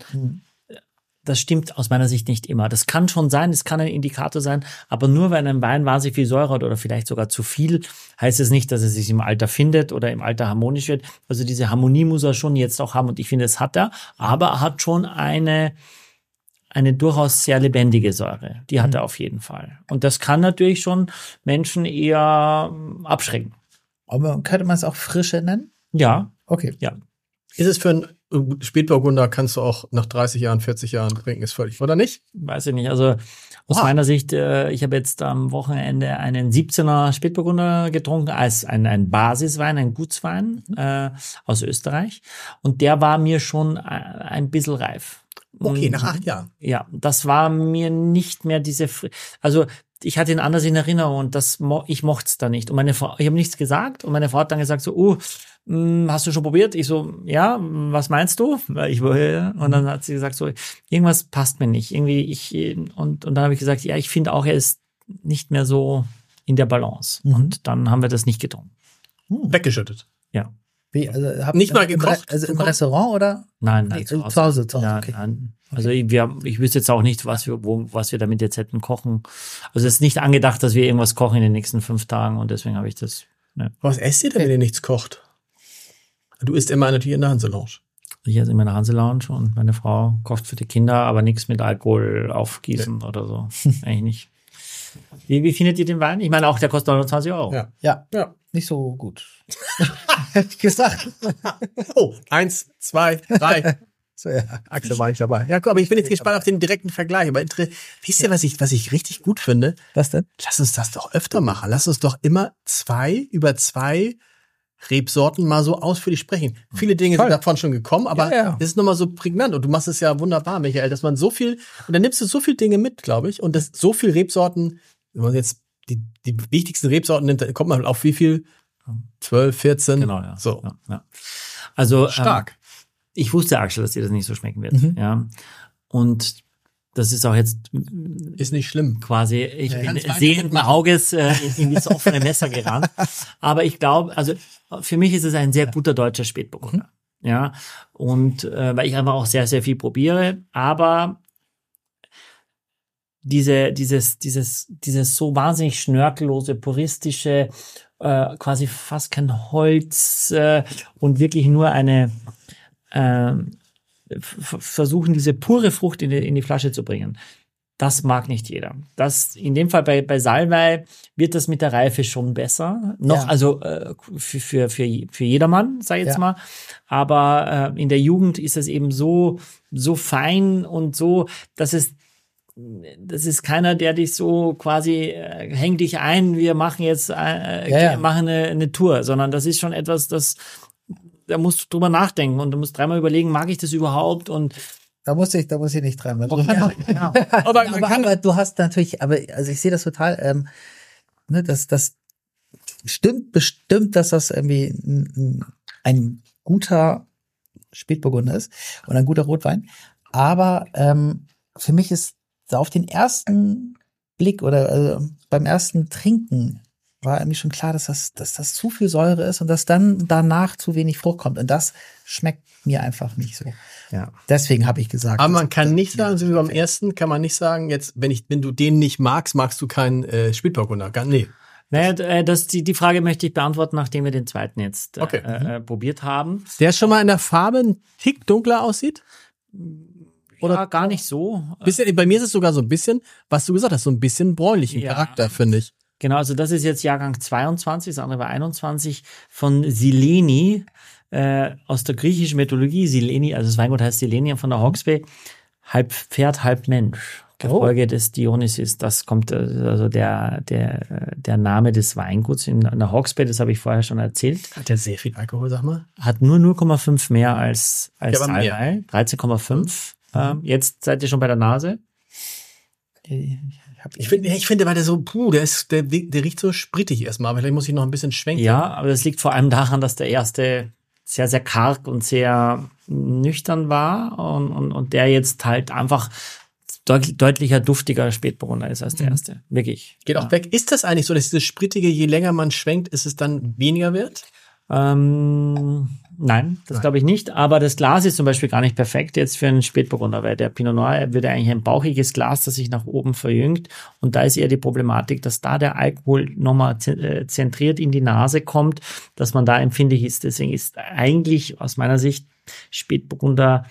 Das stimmt aus meiner Sicht nicht immer. Das kann schon sein, das kann ein Indikator sein, aber nur weil ein Wein wahnsinnig viel Säure hat oder vielleicht sogar zu viel, heißt es nicht, dass er sich im Alter findet oder im Alter harmonisch wird. Also diese Harmonie muss er schon jetzt auch haben und ich finde, das hat er, aber er hat schon eine eine durchaus sehr lebendige Säure. Die hat er auf jeden Fall. Und das kann natürlich schon Menschen eher ähm, abschrecken. aber könnte man es auch Frische nennen? Ja, Okay. ja. Ist es für einen Spätburgunder, kannst du auch nach dreißig Jahren, vierzig Jahren trinken, ist völlig, oder nicht? Weiß ich nicht. Also aus Ah. meiner Sicht, äh, ich habe jetzt am Wochenende einen siebzehner Spätburgunder getrunken, als ein, ein Basiswein, ein Gutswein äh, aus Österreich. Und der war mir schon äh, ein bisschen reif. Okay, Und- nach acht Jahren. Ja, das war mir nicht mehr diese, Fr- also ich hatte ihn anders in Erinnerung und das mo ich mochte es da nicht. Und meine Frau, ich habe nichts gesagt und meine Frau hat dann gesagt so, oh, mh, hast du schon probiert? Ich so, ja, mh, was meinst du? Weil Ich war, ja. Und dann hat sie gesagt so, irgendwas passt mir nicht. Irgendwie ich und und dann habe ich gesagt, ja, ich finde auch, er ist nicht mehr so in der Balance. Mhm. Und dann haben wir das nicht getrunken. Weggeschüttet. Ja, Wie, also, habt- Nicht mal im gekocht? Re- Also im Restaurant oder? nein, nein, Nee, zu zu Hause. Hause, zu Hause, Ja, okay. nein. Also ich, wir, ich wüsste jetzt auch nicht, was wir, wo, was wir damit jetzt hätten kochen. Also es ist nicht angedacht, dass wir irgendwas kochen in den nächsten fünf Tagen und deswegen habe ich das. Ne. Was esst ihr denn, wenn ihr nichts kocht? Du isst immer natürlich in der Hanselounge. Ich esse in meiner Hanse-Lounge und meine Frau kocht für die Kinder, aber nichts mit Alkohol aufgießen oder so. Eigentlich nicht. Wie, wie findet ihr den Wein? Ich meine auch, der kostet neunundzwanzig Euro. Ja. Ja, Ja. nicht so gut. Hätte ich gesagt. Oh, eins, zwei, drei. So, ja. Axel war nicht dabei. Ja, gut, aber ich bin jetzt gespannt auf den direkten Vergleich. Aber inter- wisst ihr, was ich, was ich richtig gut finde? Was denn? Lass uns das doch öfter machen. Lass uns doch immer zwei über zwei Rebsorten mal so ausführlich sprechen. Viele Dinge Voll. sind davon schon gekommen, aber Ja, ja. das ist nochmal so prägnant. Und du machst es ja wunderbar, Michael, dass man so viel, und dann nimmst du so viel Dinge mit, glaube ich, und das so viel Rebsorten, wenn man jetzt die, die wichtigsten Rebsorten nimmt, dann kommt man auf wie viel? zwölf, vierzehn. Genau, ja. So. Ja, ja. Also Stark. Ähm, ich wusste, Axel, dass dir das nicht so schmecken wird. Mhm. Ja. Und das ist auch jetzt Ist nicht schlimm. quasi, ich bin Kannst Wein sehenden mitmachen. Auges äh, in das offene Messer gerannt. Aber ich glaube, also für mich ist es ein sehr guter deutscher Spätburgunder. Ja. Und äh, weil ich einfach auch sehr, sehr viel probiere. Aber diese, dieses, dieses, dieses so wahnsinnig schnörkellose, puristische, äh, quasi fast kein Holz äh, und wirklich nur eine äh, f- versuchen, diese pure Frucht in die, in die Flasche zu bringen. Das mag nicht jeder. Das, in dem Fall bei, bei Salbei wird das mit der Reife schon besser. Noch, Ja. also äh, für, für, für, für jedermann, sag ich jetzt Ja. mal. Aber äh, in der Jugend ist es eben so, so fein und so, dass es das ist keiner, der dich so quasi äh, häng dich ein, wir machen jetzt äh, Ja, ja. machen eine, eine Tour, sondern das ist schon etwas, das da musst du drüber nachdenken und du musst dreimal überlegen, mag ich das überhaupt? Und Da muss ich, da muss ich nicht dran. Aber, ja. aber, aber, aber du hast natürlich, aber also ich sehe das total, ähm, ne, das, das stimmt bestimmt, dass das irgendwie ein, ein, ein guter Spätburgunder ist und ein guter Rotwein. Aber ähm, für mich ist so auf den ersten Blick oder also beim ersten Trinken war irgendwie schon klar, dass das, dass das zu viel Säure ist und dass dann danach zu wenig Frucht kommt. Und das schmeckt mir einfach nicht so. Ja. Deswegen habe ich gesagt. Aber man das- kann nicht sagen, so wie beim ersten, kann man nicht sagen, jetzt, wenn ich, wenn du den nicht magst, magst du keinen äh, Spätburgunder. Gar- Nee. Naja, äh, das, die, die Frage möchte ich beantworten, nachdem wir den zweiten jetzt äh, Okay. äh, probiert haben. Der schon mal in der Farbe ein Tick dunkler aussieht? Oder ja, gar nicht so. Bisschen, bei mir ist es sogar so ein bisschen, was du gesagt hast, so ein bisschen bräunlichen Ja. Charakter, finde ich. Genau, also das ist jetzt Jahrgang zweiundzwanzig, das andere war einundzwanzig von Sileni äh, aus der griechischen Mythologie. Sileni, also das Weingut heißt Sileni von der Hawke's-Bay. Halb Pferd, halb Mensch. Gefolge des Dionysis. Das kommt äh, also der der der Name des Weinguts in, in der Hawke's Bay. Das habe ich vorher schon erzählt. Hat der sehr viel Alkohol, sag mal? Hat nur null Komma fünf mehr als als Ja, aber mehr. Salbei. dreizehn Komma fünf. Ähm, jetzt seid ihr schon bei der Nase. Ich finde, ich finde, weil der so, puh, der ist, der, der riecht so sprittig erstmal, aber vielleicht muss ich noch ein bisschen schwenken. Ja, aber das liegt vor allem daran, dass der erste sehr, sehr karg und sehr nüchtern war und, und, und der jetzt halt einfach deut deutlicher, duftiger Spätburgunder ist als der erste. Wirklich. Geht auch weg. Ist das eigentlich so, dass dieses Sprittige, je länger man schwenkt, ist es dann weniger wert? Ähm, nein, das glaube ich nicht. Aber das Glas ist zum Beispiel gar nicht perfekt jetzt für einen Spätburgunder, weil der Pinot Noir wird eigentlich ein bauchiges Glas, das sich nach oben verjüngt. Und da ist eher die Problematik, dass da der Alkohol nochmal zentriert in die Nase kommt, dass man da empfindlich ist. Deswegen ist eigentlich aus meiner Sicht Spätburgunder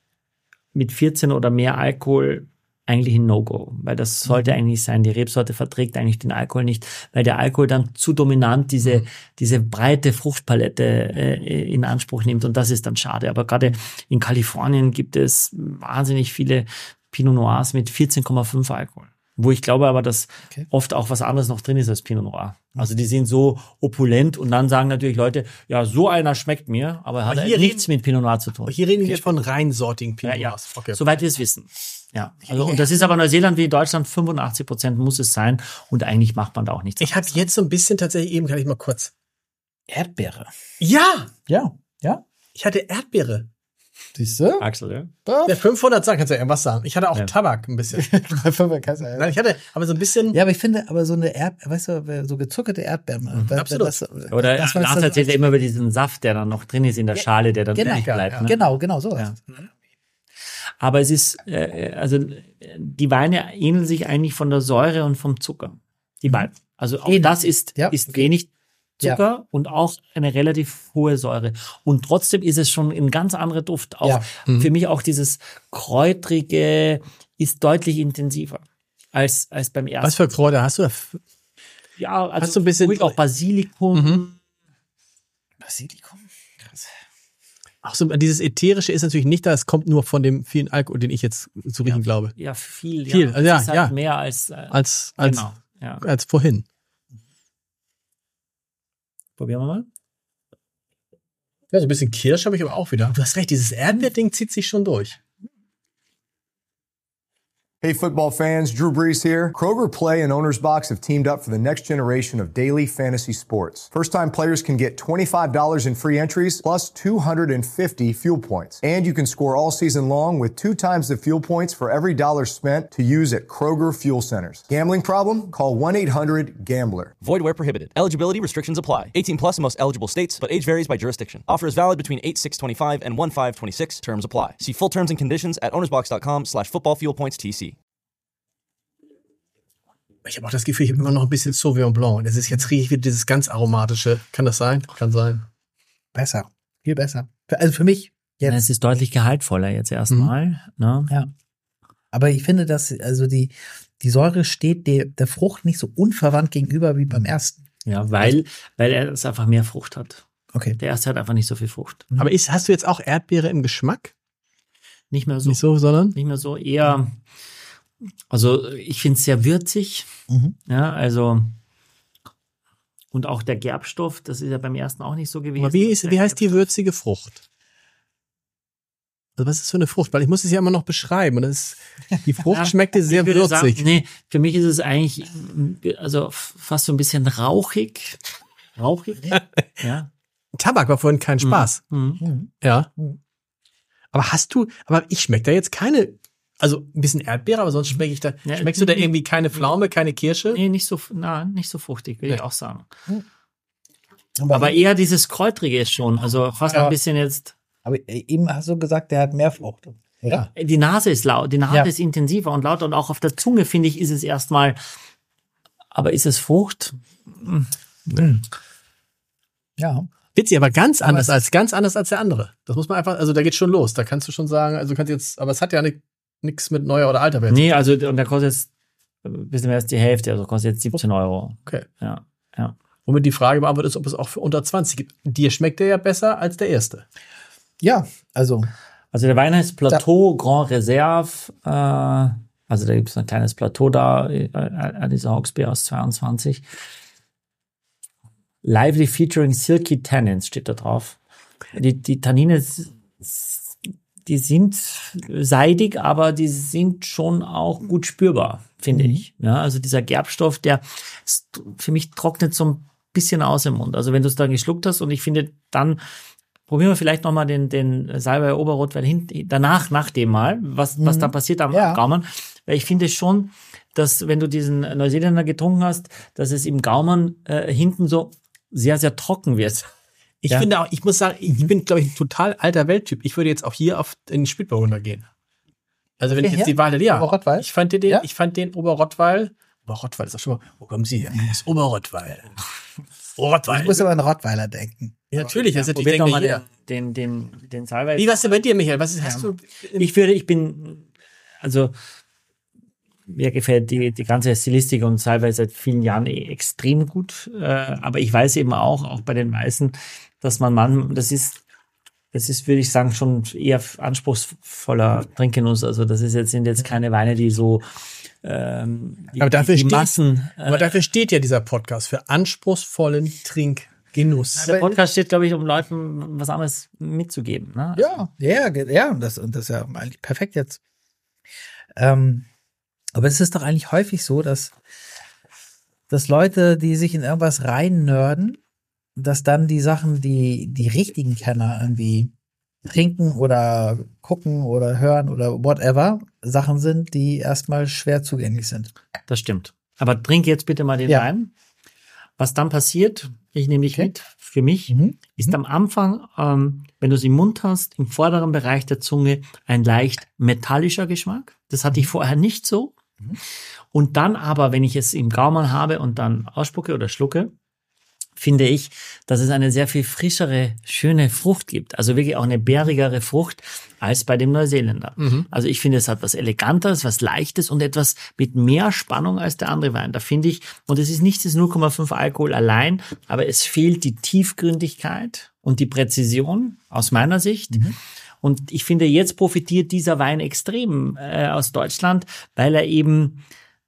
mit vierzehn oder mehr Alkohol eigentlich ein No-Go, weil das sollte Mhm. eigentlich sein. Die Rebsorte verträgt eigentlich den Alkohol nicht, weil der Alkohol dann zu dominant diese Mhm. diese breite Fruchtpalette äh, in Anspruch nimmt und das ist dann schade. Aber gerade in Kalifornien gibt es wahnsinnig viele Pinot Noirs mit vierzehn Komma fünf Alkohol, wo ich glaube aber, dass Okay. oft auch was anderes noch drin ist als Pinot Noir. Also die sind so opulent und dann sagen natürlich Leute, ja, so einer schmeckt mir, aber hat Aber halt hier nichts mit Pinot Noir zu tun. Aber hier reden wir jetzt von reinsortigen Ja, Pinot ja. Noirs. Okay. Soweit wir es wissen. Ja, also, und das ist aber Neuseeland wie Deutschland, fünfundachtzig Prozent muss es sein und eigentlich macht man da auch nichts. Ich habe jetzt so ein bisschen tatsächlich, eben kann ich mal kurz. Erdbeere. Ja, Ja, ja. ich hatte Erdbeere. Siehst du? Axel, ja? Der fünfhundert sagen, kannst du ja irgendwas sagen. Ich hatte auch Ja. Tabak ein bisschen. ja, Nein, ich hatte aber so ein bisschen. aber ich finde, aber so eine Erd, weißt du, so gezuckerte Erdbeeren. weil- absolut. das- Oder das war Lars das- erzählt ja immer über diesen Saft, der dann noch drin ist in der Schale, der dann Genau, übrig bleibt. Ne? Genau, genau, so. Ja. Aber es ist, äh, also die Weine ähneln sich eigentlich von der Säure und vom Zucker. Die beiden. Also auch Ähnlich. das ist, Ja, ist okay. wenig Zucker Ja. und auch eine relativ hohe Säure. Und trotzdem ist es schon ein ganz anderer Duft. Auch Ja. für mich auch dieses Kräutrige ist deutlich intensiver als, als beim ersten. Was für Kräuter hast du da? Ja, also Hast du ein bisschen- ruhig auch Basilikum. Basilikum. Krass. Ach so, dieses Ätherische ist natürlich nicht da, es kommt nur von dem vielen Alkohol, den ich jetzt zu riechen glaube. Ja, viel. Viel, ja. also ja, Es ist halt ja. mehr als, äh, Als, als, genau. Ja. als vorhin. Probieren wir mal. Ja, so ein bisschen Kirsch habe ich aber auch wieder. Du hast recht, dieses Erdbeerding zieht sich schon durch. Hey, football fans, Drew Brees here. Kroger Play and Owner's Box have teamed up for the next generation of daily fantasy sports. First-time players can get twenty-five dollars in free entries plus two hundred fifty fuel points. And you can score all season long with two times the fuel points for every dollar spent to use at Kroger Fuel Centers. Gambling problem? Call one eight hundred gambler. Void where prohibited. Eligibility restrictions apply. eighteen plus in most eligible states, but age varies by jurisdiction. Offer is valid between eight six twenty-five and one five twenty-six. Terms apply. See full terms and conditions at ownersbox.com slash football fuel points TC. Ich habe auch das Gefühl, ich habe immer noch ein bisschen Sauvignon Blanc. Das ist jetzt rieche ich wieder dieses ganz aromatische. Kann das sein? Kann sein. Besser. Viel besser. Für- Also für mich Ja, jetzt. es ist deutlich gehaltvoller jetzt erstmal. Ne? Ja. Aber ich finde, dass also die, die Säure steht der, der Frucht nicht so unverwandt gegenüber wie beim ersten. Ja, weil, weil er es einfach mehr Frucht hat. Okay. Der erste hat einfach nicht so viel Frucht. Aber ist, hast du jetzt auch Erdbeere im Geschmack? Nicht mehr so. Nicht so, sondern? Nicht mehr so, eher, also ich finde es sehr würzig. Mhm. Ja, also, und auch der Gerbstoff, das ist ja beim ersten auch nicht so gewesen. Aber wie, ist, wie heißt die würzige Frucht? Also was ist das für eine Frucht? Weil ich muss es ja immer noch beschreiben. Und das ist, die Frucht Ja, schmeckte sehr ich würde würzig. Sagen, nee, für mich ist es eigentlich, also fast so ein bisschen rauchig. Rauchig? Ja. Tabak war vorhin kein Spaß. Mhm. Ja. Aber hast du, aber ich schmecke da jetzt keine, also ein bisschen Erdbeere, aber sonst schmecke ich da, Ja, schmeckst du da irgendwie keine Pflaume, keine Kirsche? Nee, nicht so, na, nicht so fruchtig, will Nee. ich auch sagen. Aber, Aber eher dieses Kräutrige ist schon, also fast Ja. ein bisschen jetzt, aber eben hast du gesagt, der hat mehr Frucht. Oder? die Nase ist laut, die Nase Ja. ist intensiver und lauter und auch auf der Zunge, finde ich, ist es erstmal, aber ist es Frucht? Ja. Witzig, aber ganz Aber anders es- als, ganz anders als der andere. Das muss man einfach, also da geht's schon los. Da kannst du schon sagen, also du kannst jetzt, aber es hat ja nichts mit neuer oder alter Wert. Nee, also, und der kostet jetzt ein bisschen mehr als die Hälfte, also kostet jetzt siebzehn Euro. Okay. Ja, ja. Womit die Frage beantwortet ist, ob es auch für unter zwanzig gibt. Dir schmeckt der ja besser als der erste. Ja, also. Also der Wein heißt Plateau Grand Reserve, äh, also da gibt es ein kleines Plateau da, äh, äh, dieser Hawksby aus zweiundzwanzig. Lively featuring silky tannins steht da drauf. Die, die Tannine, die sind seidig, aber die sind schon auch gut spürbar, finde Mhm. ich. Ja, also dieser Gerbstoff, der ist, für mich trocknet so ein bisschen aus im Mund. Also wenn du es dann geschluckt hast und ich finde, dann probieren wir vielleicht nochmal den, den Salbei Oberrotwein hin, danach, nach dem mal, was, was Mhm. da passiert am Ja. Gaumen. Weil ich finde schon, dass wenn du diesen Neuseeländer getrunken hast, dass es im Gaumen äh, hinten so sehr, sehr trocken wird. Ich Ja. finde auch, ich muss sagen, ich bin, glaube ich, ein total alter Welttyp. Ich würde jetzt auch hier auf in den Spätburgunder gehen. Also wenn ich Okay, jetzt ja. die Wahl hätte, ja. Oberrottweil? Ich fand den, Ja. ich fand den Oberrottweil, Oberrottweil ist doch schon mal, wo kommen Sie her? Das ist Oberrottweil. Oberrottweil. Ich muss aber an Rottweiler denken. Ja, natürlich, das ist Probiert natürlich nochmal jeder. den, den, den, den Salbei. Wie war's denn bei dir, Michael? Was ist, hast du? Ich würde, ich bin, also mir gefällt die, die ganze Stilistik und Salbei seit vielen Jahren eh extrem gut. Äh, aber ich weiß eben auch, auch bei den Weißen, dass man manchmal, das ist, das ist, würde ich sagen, schon eher anspruchsvoller Trinkgenuss. Also das ist jetzt, sind jetzt keine Weine, die so ähm, die, Aber dafür die steht- Massen. Äh, Aber dafür steht ja dieser Podcast für anspruchsvollen Trinkgenuss. der Podcast steht, glaube ich, um Leuten was anderes mitzugeben. Ne? Ja, ja, ge- ja, und das, und das ist ja eigentlich perfekt jetzt. Ähm, aber es ist doch eigentlich häufig so, dass, dass Leute, die sich in irgendwas rein nörden, dass dann die Sachen, die die richtigen Kenner irgendwie trinken oder gucken oder hören oder whatever, Sachen sind, die erstmal schwer zugänglich sind. Das stimmt. Aber trink jetzt bitte mal den Ja. Wein. Was dann passiert, ich nehme dich Okay. mit, für mich, Mhm. ist am Anfang, ähm, wenn du es im Mund hast, im vorderen Bereich der Zunge ein leicht metallischer Geschmack. Das hatte ich vorher nicht so. Und dann aber, wenn ich es im Gaumen habe und dann ausspucke oder schlucke, finde ich, dass es eine sehr viel frischere, schöne Frucht gibt. Also wirklich auch eine bärigere Frucht als bei dem Neuseeländer. Also ich finde, es hat was Eleganteres, was Leichtes und etwas mit mehr Spannung als der andere Wein. Da finde ich, und es ist nicht das null Komma fünf Alkohol allein, aber es fehlt die Tiefgründigkeit und die Präzision aus meiner Sicht. Und ich finde, jetzt profitiert dieser Wein extrem äh, aus Deutschland, weil er eben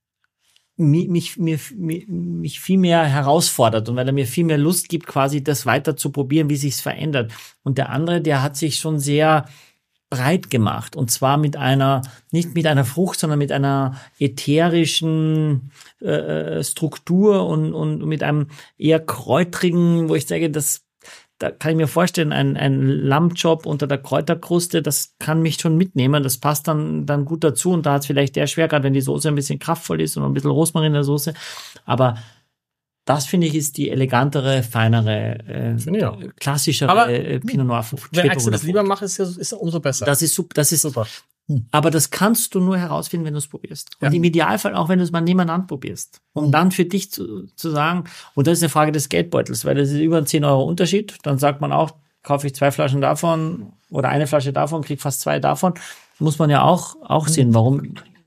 mich, mich, mir, mich, mich viel mehr herausfordert und weil er mir viel mehr Lust gibt, quasi das weiter zu probieren, wie sich's verändert. Und der andere, der hat sich schon sehr breit gemacht und zwar mit einer, nicht mit einer Frucht, sondern mit einer ätherischen äh, Struktur und, und mit einem eher kräutrigen, wo ich sage, das da kann ich mir vorstellen, ein, ein Lammjob unter der Kräuterkruste, das kann mich schon mitnehmen, das passt dann, dann gut dazu und da hat es vielleicht der schwer, gerade wenn die Soße ein bisschen kraftvoll ist und ein bisschen Rosmarin in der Soße, aber das, finde ich, ist die elegantere, feinere, Finde ich auch. äh, klassischere Aber äh, Pinot Noir Frucht. Wenn Axel das Spätburgunder lieber Frucht. macht, ist ja ist ja umso besser. Das ist super, das ist super. aber das kannst du nur herausfinden, wenn du es probierst. Und Ja. im Idealfall auch, wenn du es mal nebeneinander probierst. Um dann für dich zu, zu sagen, und das ist eine Frage des Geldbeutels, weil das ist über ein zehn Euro Unterschied. Dann sagt man auch, kaufe ich zwei Flaschen davon oder eine Flasche davon, krieg fast zwei davon. Muss man ja auch, auch sehen, warum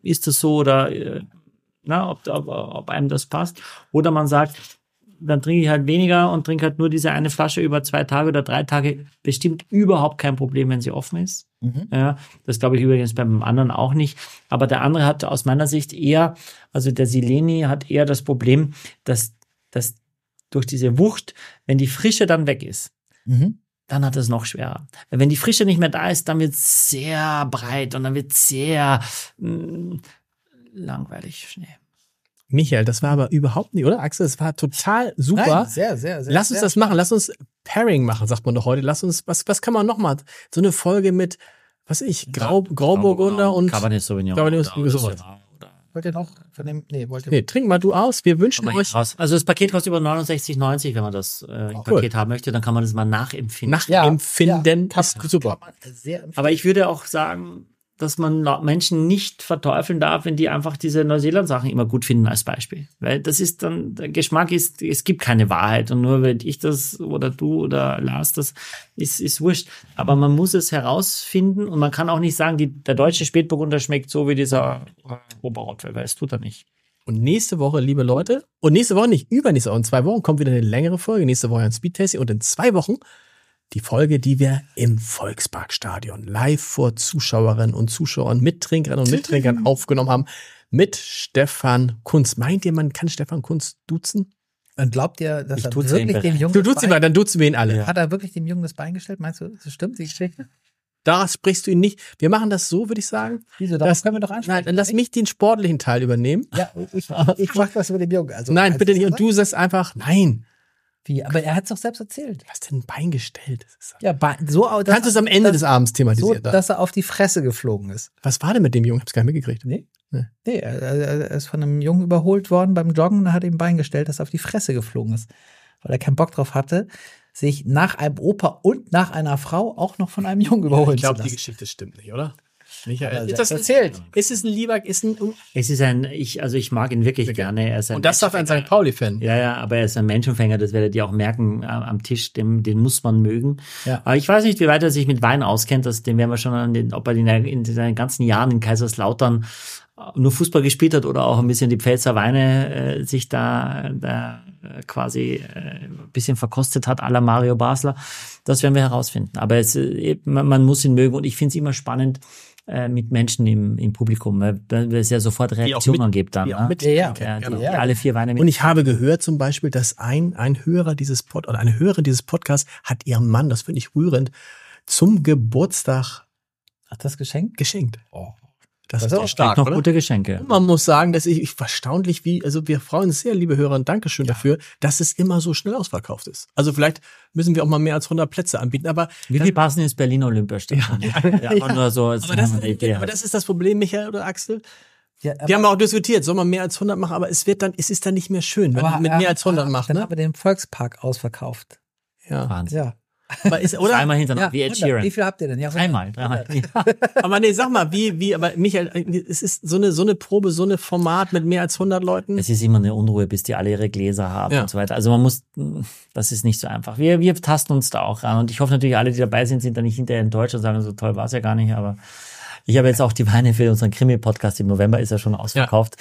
ist das so oder äh, na, ob, ob, ob einem das passt. Oder man sagt, dann trinke ich halt weniger und trinke halt nur diese eine Flasche über zwei Tage oder drei Tage. Bestimmt überhaupt kein Problem, wenn sie offen ist. Mhm. Ja, das glaube ich übrigens beim anderen auch nicht. Aber der andere hat aus meiner Sicht eher, also der Sileni hat eher das Problem, dass, dass durch diese Wucht, wenn die Frische dann weg ist, mhm. dann hat es noch schwerer. Wenn die Frische nicht mehr da ist, dann wird es sehr breit und dann wird es sehr mh, langweilig schnell. Michael, das war aber überhaupt nicht, oder Axel? Das war total super. Nein, sehr, sehr, sehr. Lass uns sehr das machen. Lass uns Pairing machen, sagt man doch heute. Lass uns, was, was kann man noch mal? So eine Folge mit, was weiß ich, Grau, Grauburgunder und Cabernet Sauvignon. Cabernet Sauvignon. Wollt ihr noch von dem, nee, wollt ihr Nee, trink mal du aus. Wir wünschen euch. Raus. Also das Paket kostet über neunundsechzig neunzig, wenn man das äh, im cool. Paket haben möchte, dann kann man das mal nachempfinden. Nachempfinden ja, ist super. Sehr Aber ich würde auch sagen, dass man Menschen nicht verteufeln darf, wenn die einfach diese Neuseeland-Sachen immer gut finden als Beispiel. Weil das ist dann, der Geschmack ist, es gibt keine Wahrheit. Und nur wenn ich das oder du oder Lars, das ist, ist wurscht. Aber man muss es herausfinden und man kann auch nicht sagen, die, der deutsche Spätburgunder schmeckt so wie dieser Oberrotweil, weil es tut er nicht. Und nächste Woche, liebe Leute, und nächste Woche nicht, übernächste Woche, in zwei Wochen kommt wieder eine längere Folge. Nächste Woche ein Speedtasting und in zwei Wochen die Folge, die wir im Volksparkstadion live vor Zuschauerinnen und Zuschauern, Mittrinkern und Mittrinkern aufgenommen haben mit Stefan Kunz. Meint ihr, man kann Stefan Kunz duzen? Und glaubt ihr, dass Ich er tut's wirklich ihm dem Jungen Du das duzt ihn Bein- mal, dann duzen wir ihn alle. Ja. Hat er wirklich dem Jungen das Bein gestellt? Meinst du, das stimmt, die Geschichte? Da sprichst du ihn nicht. Wir machen das so, würde ich sagen. Wieso? Das Das- können wir doch ansprechen. Nein, dann lass mich den sportlichen Teil übernehmen. Ja, ich, ich mach das über den Jungen. Also, Nein, als bitte es nicht. Und sagt- du sagst einfach, nein. Wie? Aber er hat es doch selbst erzählt. Was denn ein Bein gestellt? Das ist, Ja, Bein- so, dass, kannst du es am Ende dass, des Abends so, thematisieren? da? dass er auf die Fresse geflogen ist. Was war denn mit dem Jungen? Ich hab's gar nicht mitgekriegt. Nee? Nee. Nee, er, er ist von einem Jungen überholt worden beim Joggen und er hat ihm ein Bein gestellt, dass er auf die Fresse geflogen ist. Weil er keinen Bock drauf hatte, sich nach einem Opa und nach einer Frau auch noch von einem Jungen überholen Ich glaube, zu die lassen. Geschichte stimmt nicht, oder? Michael, Aber ist das selbst erzählt? Ist es ein lieber, ist ein, Es ist ein, ich, also ich mag ihn wirklich gerne. Er ist ein und das sagt ein Sankt Pauli-Fan. Ja, ja, aber er ist ein Menschenfänger, das werdet ihr auch merken äh, am Tisch, den, den muss man mögen. Ja. Aber ich weiß nicht, wie weit er sich mit Wein auskennt, das, den werden wir schon an den, ob er in, der, in seinen ganzen Jahren in Kaiserslautern nur Fußball gespielt hat oder auch ein bisschen die Pfälzer Weine äh, sich da, da äh, quasi äh, ein bisschen verkostet hat, à la Mario Basler. Das werden wir herausfinden. Aber es, äh, man, man muss ihn mögen und ich finde es immer spannend, äh, mit Menschen im, im Publikum, weil weil es ja sofort Reaktionen mit- gibt dann. die auch ne? mit- Ja, ja. ja, die, genau. die alle vier Weine mit. Und ich habe gehört zum Beispiel, dass ein, ein Hörer dieses Pod oder eine Hörerin dieses Podcasts hat ihrem Mann, das finde ich rührend, zum Geburtstag Hat das geschenkt? geschenkt. Oh. Das, Das ist ist auch stark, noch oder? gute Geschenke. Und man muss sagen, dass ich, ich erstaunlich wie, also wir freuen uns sehr, liebe Hörer, und Dankeschön dafür, dass es immer so schnell ausverkauft ist. Also vielleicht müssen wir auch mal mehr als hundert Plätze anbieten, aber Wie viel passen ins Berliner Olympiastadion? Ja, ja, nur so als aber das, eine Idee. aber das ist das Problem, Michael oder Axel. Ja, Wir haben auch diskutiert, soll man mehr als hundert machen, aber es wird dann, es ist dann nicht mehr schön, wenn man mit mehr als hundert macht, Dann ne? haben wir den Volkspark ausverkauft. Ja. Wahnsinn. Ja. Aber ist, oder? Dreimal hintereinander, wie Ed hundert. Sheeran. Wie viel habt ihr denn? Ja, Dreimal, dreimal. Aber nee, sag mal, wie, wie, aber Michael, es ist so eine, so eine Probe, so eine Format mit mehr als hundert Leuten. Es ist immer eine Unruhe, bis die alle ihre Gläser haben Ja. und so weiter. Also man muss, das ist nicht so einfach. Wir, wir tasten uns da auch ran und ich hoffe natürlich, alle, die dabei sind, sind da nicht hinterher enttäuscht und sagen, so toll war es ja gar nicht, aber ich habe jetzt auch die Weine für unseren Krimi-Podcast im November, ist ja schon ausverkauft.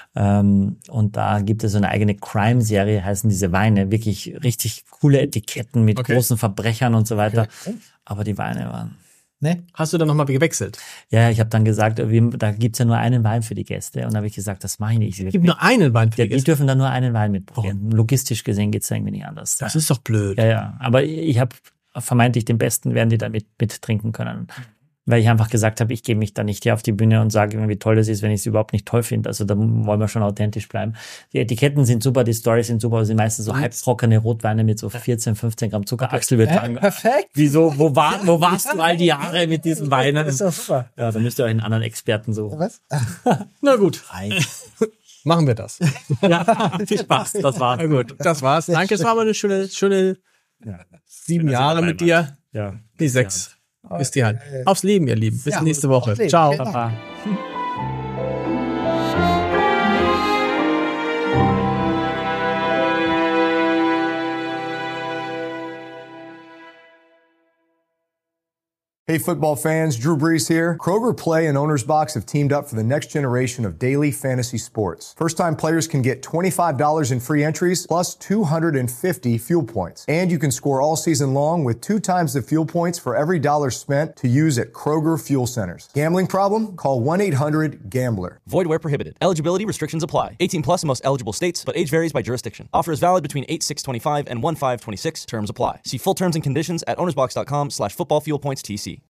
Ähm, und da gibt es so eine eigene Crime-Serie, heißen diese Weine, wirklich richtig coole Etiketten mit Okay. großen Verbrechern und so weiter. Aber die Weine waren... Ne? Hast du dann nochmal gewechselt? Ja, ich habe dann gesagt, wir, da gibt's ja nur einen Wein für die Gäste. Und da habe ich gesagt, das mache ich nicht. Es gibt nur einen Wein für Ja, die die Gäste. dürfen dann nur einen Wein mitprobieren. Logistisch gesehen geht's da irgendwie nicht anders. Das ist doch blöd. Ja, ja. Aber ich habe vermeintlich den Besten, werden die da mit, mit trinken können. Weil ich einfach gesagt habe, ich gehe mich da nicht hier auf die Bühne und sage immer, wie toll das ist, wenn ich es überhaupt nicht toll finde. Also da wollen wir schon authentisch bleiben. Die Etiketten sind super, die Storys sind super, aber sind meistens so halbtrockene Rotweine mit so vierzehn, fünfzehn Gramm Zucker. Axel wird Äh, sagen, perfekt. wieso, wo, war, wo warst du all die Jahre mit diesen Weinen? Das ist doch super. Ja, dann müsst ihr euch einen anderen Experten suchen. Was? Na gut, machen wir das. Ja, viel Spaß, das war's. Na gut, das war's. Danke, es war mal eine schöne, schöne sieben Jahre mit dir. Ja. Die sechs. Bis die Hand. Aufs Leben, ihr Lieben. Bis Ja, nächste Woche. aufs Leben. Ciao. Vielen Dank. Papa. Hey football fans, Drew Brees here. Kroger Play and Owner's Box have teamed up for the next generation of daily fantasy sports. First-time players can get twenty-five dollars in free entries plus two hundred fifty fuel points. And you can score all season long with two times the fuel points for every dollar spent to use at Kroger Fuel Centers. Gambling problem? Call one eight hundred gambler. Void where prohibited. Eligibility restrictions apply. eighteen plus in most eligible states, but age varies by jurisdiction. Offer is valid between eight six twenty-five and one five twenty-six. Terms apply. See full terms and conditions at ownersbox.com slash football fuel points TC.